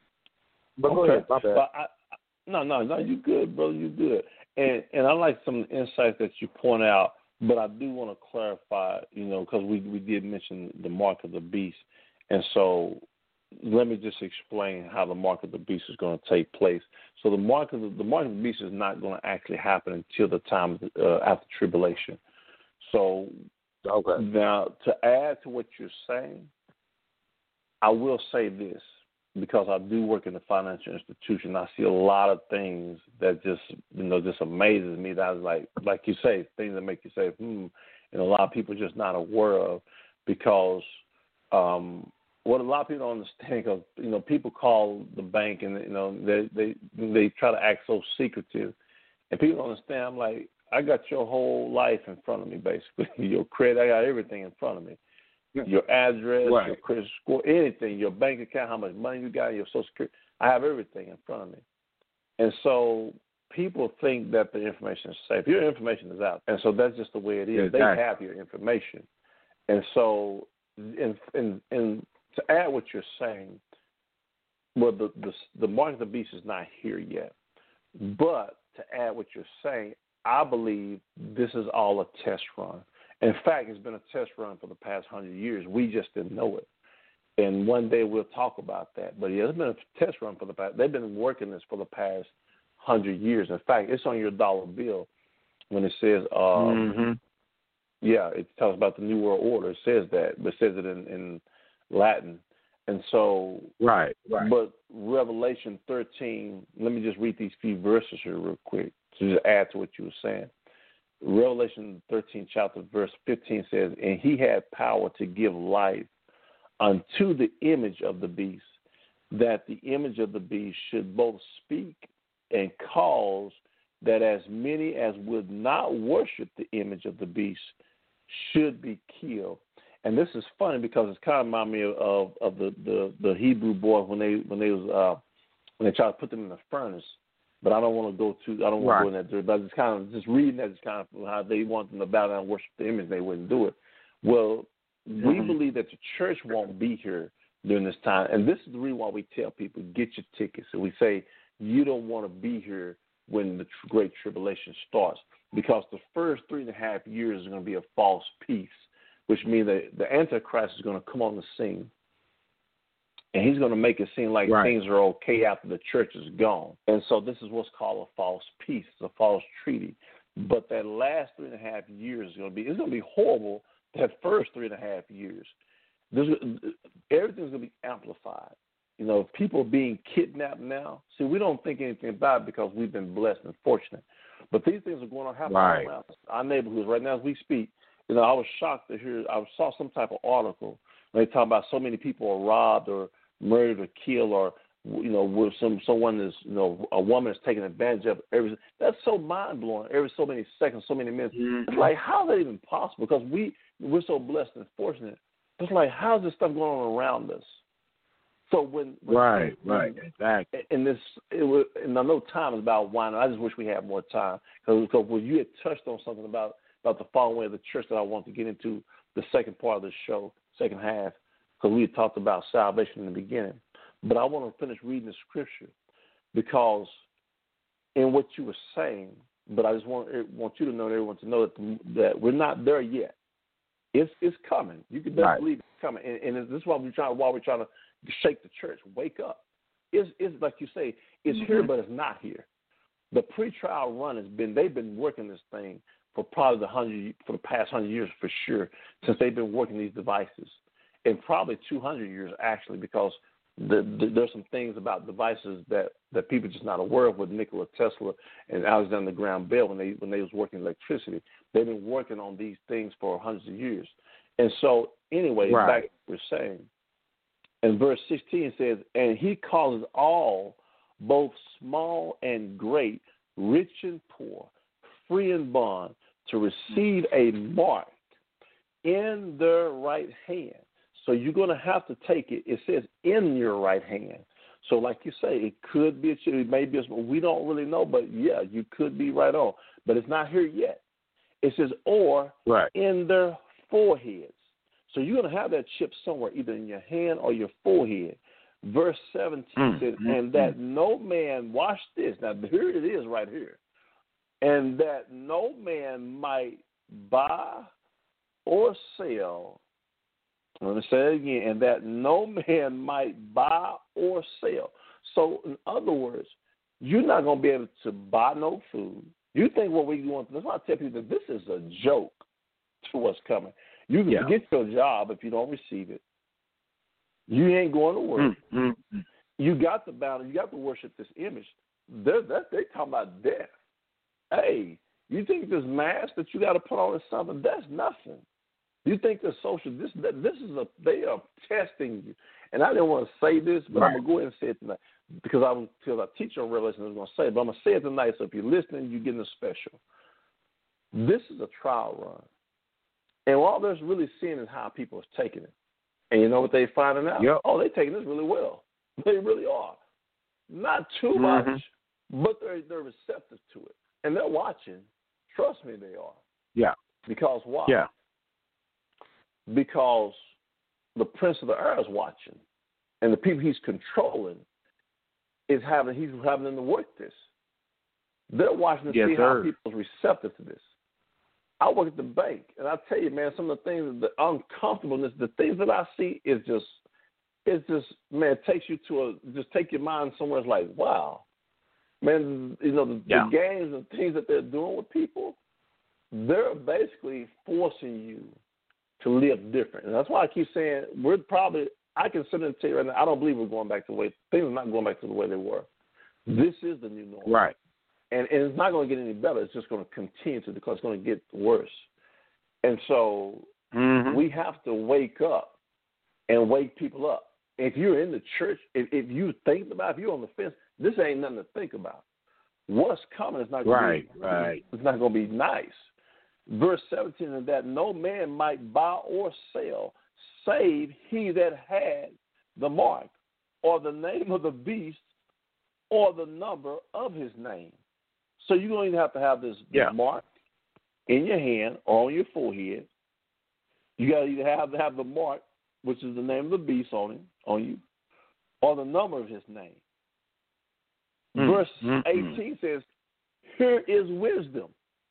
But okay. go ahead, my bad. But I, no, no, no, you good, brother, you good. And and I like some of the insights that you point out, but I do want to clarify, you know, because we, we did mention the mark of the beast. And so let me just explain how the mark of the beast is going to take place. So the mark of the, the mark of the beast is not going to actually happen until the time uh, after tribulation. So okay. Now, to add to what you're saying, I will say this. because I do work in the financial institution, I see a lot of things that just, you know, just amazes me. That I was like, like you say, things that make you say, hmm, and a lot of people are just not aware of, because um, what a lot of people don't understand, because, you know, people call the bank and, you know, they, they, they try to act so secretive, and people don't understand. I'm like, I got your whole life in front of me, basically. Your credit, I got everything in front of me. Your address, right. your credit score, anything, your bank account, how much money you got, your Social Security. I have everything in front of me. And so people think that the information is safe. Your information is out. And so that's just the way it is. Exactly. They have your information. And so in, in, in, to add what you're saying, well, the, the, the mark of the beast is not here yet. But to add what you're saying, I believe this is all a test run. In fact, it's been a test run for the past hundred years. We just didn't know it. And one day we'll talk about that. But yeah, it's been a test run for the past. They've been working this for the past hundred years. In fact, it's on your dollar bill when it says, um, mm-hmm. yeah, it tells about the New World Order. It says that, but it says it in, in Latin. And so, right, right. But Revelation thirteen, let me just read these few verses here real quick to just add to what you were saying. Revelation thirteen, chapter verse fifteen says, and he had power to give life unto the image of the beast, that the image of the beast should both speak and cause that as many as would not worship the image of the beast should be killed. And this is funny because it's kind of remind me of of the, the, the Hebrew boys when they when they was uh, when they tried to put them in the furnace. But I don't want to go too. I don't want right. to go in that direction. But it's kind of just reading that is kind of how they want them to bow down and worship the image. They wouldn't do it. Well, mm-hmm. we believe that the church won't be here during this time, and this is the reason why we tell people get your tickets. And we say you don't want to be here when the Great Tribulation starts, because the first three and a half years is going to be a false peace, which means that the Antichrist is going to come on the scene. And he's going to make it seem like right. things are okay after the church is gone. And so this is what's called a false peace, a false treaty. But that last three and a half years is going to be, it's going to be horrible, that first three and a half years. There's, everything's going to be amplified. You know, people being kidnapped now, see, we don't think anything about it because we've been blessed and fortunate. But these things are going on happening right. around us. Our neighborhoods, right now as we speak, you know, I was shocked to hear, I saw some type of article. They talk about so many people are robbed or murdered or killed, or you know, with some someone is, you know, a woman is taking advantage of everything. That's so mind blowing. Every so many seconds, so many minutes. Mm-hmm. It's like, how is that even possible? Because we we're so blessed and fortunate. It's like, how's this stuff going on around us? So when, when right, when, right, exactly. And this, it was, and I know time is about winding. I just wish we had more time, because when you had touched on something about about the falling away of the church that I want to get into the second part of the show, second half. Because we had talked about salvation in the beginning. But I want to finish reading the scripture, because in what you were saying, but I just want want you to know, everyone to know that, that we're not there yet. It's it's coming. You can best right. believe it's coming. And, and this is why we're trying, why we're trying to shake the church. Wake up. It's, it's like you say, it's mm-hmm. here, but it's not here. The pre-trial run has been, they've been working this thing for probably the hundred, for the past hundred years for sure, since they've been working these devices. And probably two hundred years, actually, because the, the, there's some things about devices that, that people are just not aware of with Nikola Tesla and Alexander Graham Bell when they when they was working electricity. They've been working on these things for hundreds of years. And so, anyway, right. back to what we're saying, in verse sixteen it says, and he causes all, both small and great, rich and poor, free and bond, to receive a mark in their right hand. So you're going to have to take it. It says in your right hand. So like you say, it could be, it may be, a, we don't really know, but yeah, you could be right on. But it's not here yet. It says, or right. in their foreheads. So you're going to have that chip somewhere, either in your hand or your forehead. Verse seventeen mm-hmm. says, and that no man, watch this. Now here it is right here. And that no man might buy or sell. I'm going to say it again, and that no man might buy or sell. So, in other words, you're not going to be able to buy no food. You think what we want, that's why I tell people that this is a joke to what's coming. You can yeah. get your job if you don't receive it. You ain't going to work. Mm-hmm. you got to bow, you got to worship this image. They're, they're, they're talking about death. Hey, you think this mask that you got to put on is something? That's nothing. You think the social, this this is a, they are testing you. And I didn't want to say this, but right. I'm going to go ahead and say it tonight because I was, because I teach on Revelation, I was going to say it, but I'm going to say it tonight, so if you're listening, you're getting a special. This is a trial run. And all they're really seeing is how people are taking it. And you know what they're finding out? Yep. Oh, they're taking this really well. They really are. Not too mm-hmm. much, but they're, they're receptive to it. And they're watching. Trust me, they are. Yeah. Because why? Yeah. Because the prince of the air is watching, and the people he's controlling is having he's having them to work this. They're watching to yes, see sir. how people are receptive to this. I work at the bank, and I tell you, man, some of the things, the uncomfortableness, the things that I see is just, it's just, man, it takes you to a, just take your mind somewhere. It's like, wow, man, you know, the, yeah. the games and things that they're doing with people, they're basically forcing you to live different. And that's why I keep saying we're probably, I can sit and tell you right now, I don't believe we're going back to the way, things are not going back to the way they were. This is the new normal. Right. And, and it's not going to get any better. It's just going to continue to, because it's going to get worse. And so mm-hmm. we have to wake up and wake people up. If you're in the church, if, if you think about, if you're on the fence, this ain't nothing to think about. What's coming is not going right, to be, right. It's not going to be nice. Verse seventeen is that no man might buy or sell, save he that had the mark, or the name of the beast, or the number of his name. So you're going to have to have this yeah. mark in your hand or on your forehead. You got to either have to have the mark, which is the name of the beast on him, on you, or the number of his name. Mm-hmm. Verse eighteen says, here is wisdom.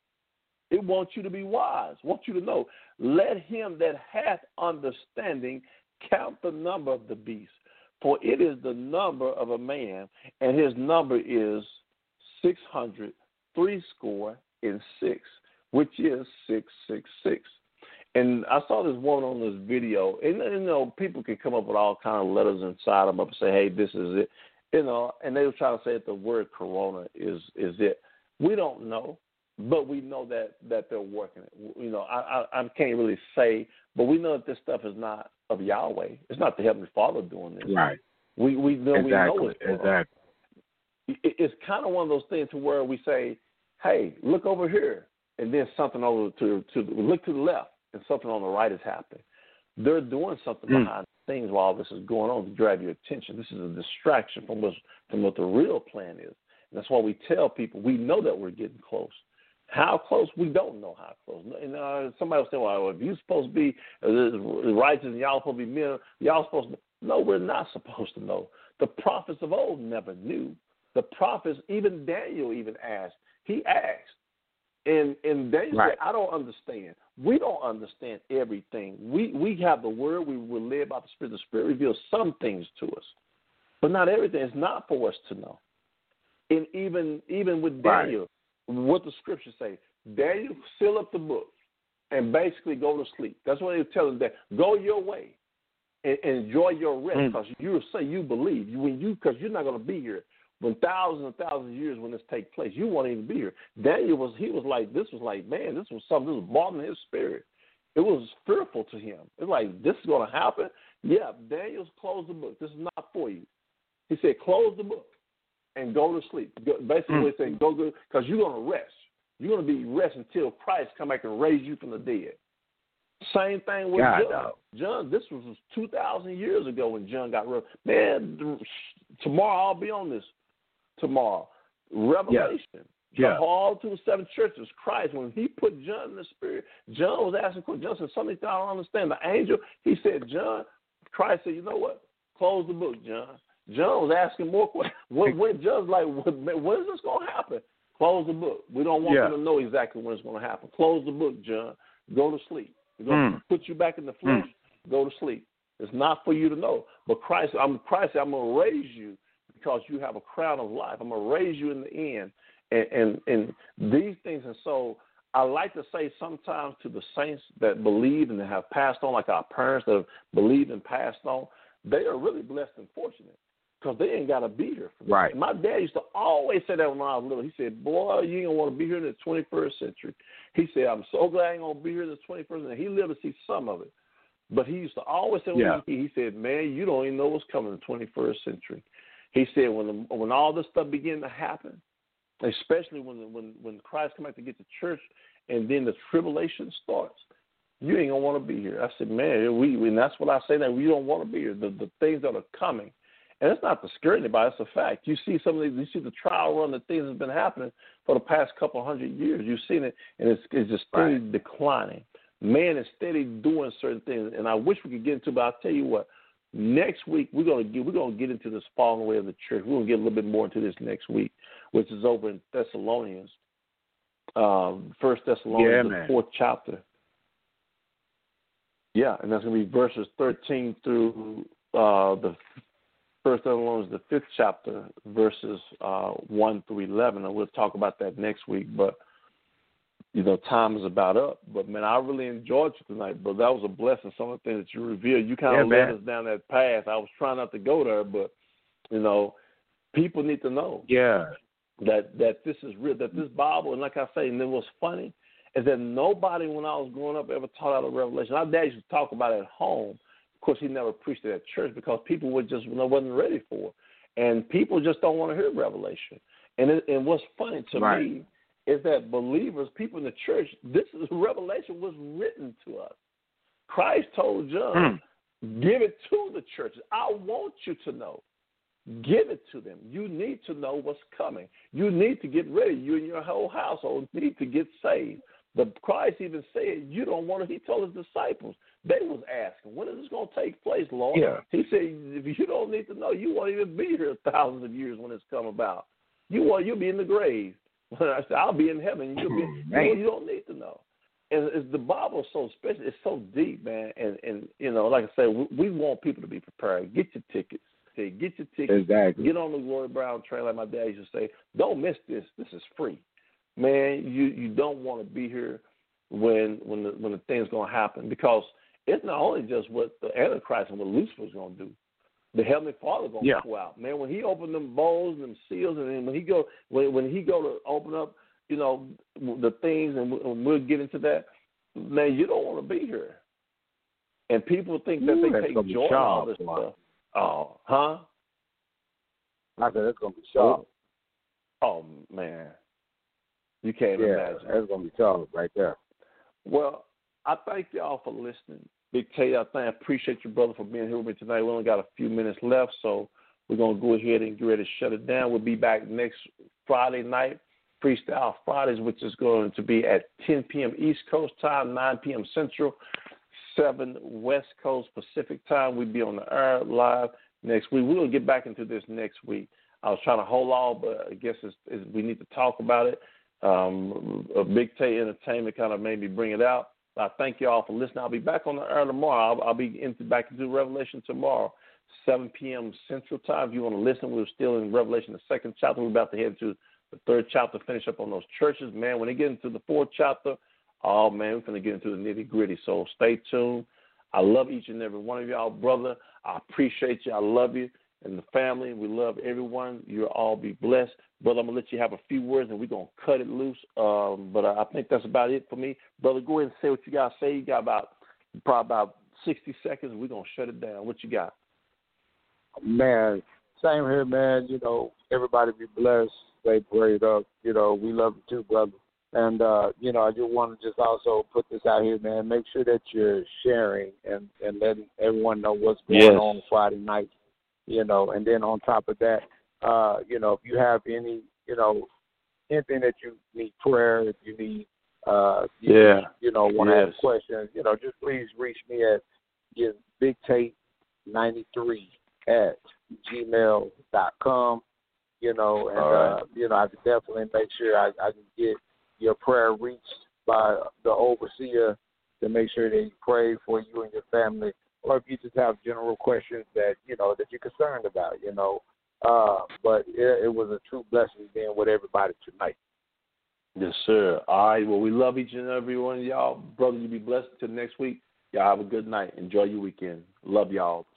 It wants you to be wise, wants you to know. Let him that hath understanding count the number of the beast, for it is the number of a man, and his number is six hundred three score and six, which is six six six. And I saw this woman on this video, and you know, people can come up with all kind of letters inside them up and say, "Hey, this is it," you know, and they were trying to say that the word Corona is is it. We don't know. But we know that, that they're working it. You know, I, I I can't really say, but we know that this stuff is not of Yahweh. It's not the Heavenly Father doing this. Right. We we know exactly. we know it's exactly. It, it's kind of one of those things to where we say, "Hey, look over here," and then something over to to look to the left, and something on the right is happening. They're doing something mm. behind the scenes while this is going on to drive your attention. This is a distraction from what from what the real plan is. And that's why we tell people we know that we're getting close. How close? We don't know how close. And uh, somebody will say, well, if you're supposed to be uh, righteous and y'all supposed to be men, y'all supposed to know. No, we're not supposed to know. The prophets of old never knew. The prophets, even Daniel even asked. He asked. And, and Daniel right. said, I don't understand. We don't understand everything. We we have the word. We were led by the Spirit. The Spirit reveals some things to us. But not everything. It's not for us to know. And even, even with Daniel, right. what the scriptures say, Daniel, seal up the book and basically go to sleep. That's what they tell him, that go your way and, and enjoy your rest, because mm. you say you believe. When you, because you're not going to be here when thousands and thousands of years when this take place. You won't even be here. Daniel was, he was like, this was like, man, this was something, this was bothering his spirit. It was fearful to him. It's like, this is going to happen? Yeah, Daniel's closed the book. This is not for you. He said, close the book and go to sleep. Basically, mm. he's saying, go, go, because you're going to rest. You're going to be rest until Christ come back and raise you from the dead. Same thing with God, John. no. John, this was two thousand years ago when John got real. Man, tomorrow I'll be on this. Tomorrow. Revelation. Yeah. Yeah. All to the seven churches. Christ, when he put John in the spirit, John was asking questions. John said, something I don't understand. The angel, he said, John, Christ said, you know what? Close the book, John. John was asking more questions. When, when John's like, when is this going to happen? Close the book. We don't want yeah. them to know exactly when it's going to happen. Close the book, John. Go to sleep. We're going to mm. put you back in the flesh. Mm. Go to sleep. It's not for you to know. But Christ, I'm Christ, I'm going to raise you because you have a crown of life. I'm going to raise you in the end. And, and, and these things. And so I like to say sometimes to the saints that believe and that have passed on, like our parents that have believed and passed on, they are really blessed and fortunate. because they ain't got to be here. For me. Right. My dad used to always say that when I was little. He said, boy, you ain't going to want to be here in the twenty-first century. He said, I'm so glad I ain't going to be here in the twenty-first century. He lived to see some of it. But he used to always say, yeah. he, he said, man, you don't even know what's coming in the twenty-first century. He said, when the, when all this stuff began to happen, especially when when when Christ come back to get the church, and then the tribulation starts, you ain't gonna want to be here. I said, man, we, and that's what I say, that we don't want to be here. The the things that are coming, and it's not to scare anybody. It's a fact. You see some of these, you see the trial run, the things that's been happening for the past couple hundred years. You've seen it, and it's it's just steady right. declining. Man is steady doing certain things, and I wish we could get into. But I'll tell you what. Next week we're gonna get we're gonna get into this falling away of the church. We're gonna get a little bit more into this next week, which is over in Thessalonians, um, First Thessalonians, yeah, the fourth chapter. Yeah, and that's gonna be verses thirteen through uh, the First Thessalonians, the fifth chapter, verses uh, one through eleven, and we'll talk about that next week. But you know, time is about up. But, man, I really enjoyed you tonight, bro. That was a blessing, some of the things that you revealed. You kind of yeah, led us down that path. I was trying not to go there, but, you know, people need to know yeah. that, that this is real, that this Bible, and like I say, and then what's funny is that nobody when I was growing up ever taught out of Revelation. Our dad used to talk about it at home. Of course, he never preached it at church because people were just, you know, wasn't ready for it. And people just don't want to hear Revelation. And, it, and what's funny to right. me, is that believers, people in the church, this is, Revelation was written to us. Christ told John, mm. give it to the churches. I want you to know. Give it to them. You need to know what's coming. You need to get ready. You and your whole household need to get saved. The Christ even said, you don't want to, he told his disciples, they was asking, when is this going to take place, Lord? Yeah. He said, if you don't need to know, you won't even be here thousands of years when it's come about. You won't, you'll be in the grave. I said, I'll be in heaven. You'll be, you, know, you don't need to know. And it's, the Bible is so special. It's so deep, man. And, and you know, like I said, we, we want people to be prepared. Get your tickets. Say, get your tickets. Exactly. Get on the Glory Brown train, like my dad used to say. Don't miss this. This is free. Man, you, you don't want to be here when when the, when the thing's going to happen, because it's not only just what the Antichrist and what Lucifer's going to do. The Heavenly Father gonna yeah. go out, man. When He opened them bowls and them seals, and then when He go when when He go to open up, you know, the things, and we'll, we'll get into that. Man, you don't want to be here, and people think that Ooh, they take joy in all this stuff. Oh, huh? I said that's gonna be sharp. Oh man, you can't yeah, imagine. That's gonna be sharp right there. Well, I thank y'all for listening. Big Tay, I think I appreciate you, brother, for being here with me tonight. We only got a few minutes left, so we're going to go ahead and get ready to shut it down. We'll be back next Friday night, Freestyle Fridays, which is going to be at ten p.m. East Coast time, nine p.m. Central, seven West Coast Pacific time. We'll be on the air live next week. We'll get back into this next week. I was trying to hold on, but I guess it's, it's, we need to talk about it. Um, a Big Tay Entertainment kind of made me bring it out. I thank you all for listening. I'll be back on the air tomorrow. I'll, I'll be into, back into Revelation tomorrow, seven p.m. Central Time. If you want to listen, we're still in Revelation, the second chapter. We're about to head to the third chapter, finish up on those churches. Man, when they get into the fourth chapter, oh, man, we're going to get into the nitty-gritty. So stay tuned. I love each and every one of y'all, brother. I appreciate you. I love you and the family. We love everyone. You'll all be blessed. Brother, I'm going to let you have a few words, and we're going to cut it loose. Um, but I think that's about it for me. Brother, go ahead and say what you got to say. You got about probably about sixty seconds. We're going to shut it down. What you got? Man, same here, man. You know, everybody be blessed. Stay prayed up. You know, we love you too, brother. And, uh, you know, I just want to just also put this out here, man. Make sure that you're sharing and, and letting everyone know what's going yes. on Friday night, you know. And then on top of that, uh, you know, if you have any, you know, anything that you need prayer, if you need, uh, you, yeah. you know, want to yes. ask questions, you know, just please reach me at your Big Tate ninety-three at gmail dot com, you know, and, right. uh, you know, I can definitely make sure I, I can get your prayer reached by the overseer to make sure that he pray for you and your family, or if you just have general questions that, you know, that you're concerned about, you know. Uh, but it, it was a true blessing being with everybody tonight. Yes, sir. All right. Well, we love each and every one of y'all. Brother, you be blessed until next week. Y'all have a good night. Enjoy your weekend. Love y'all.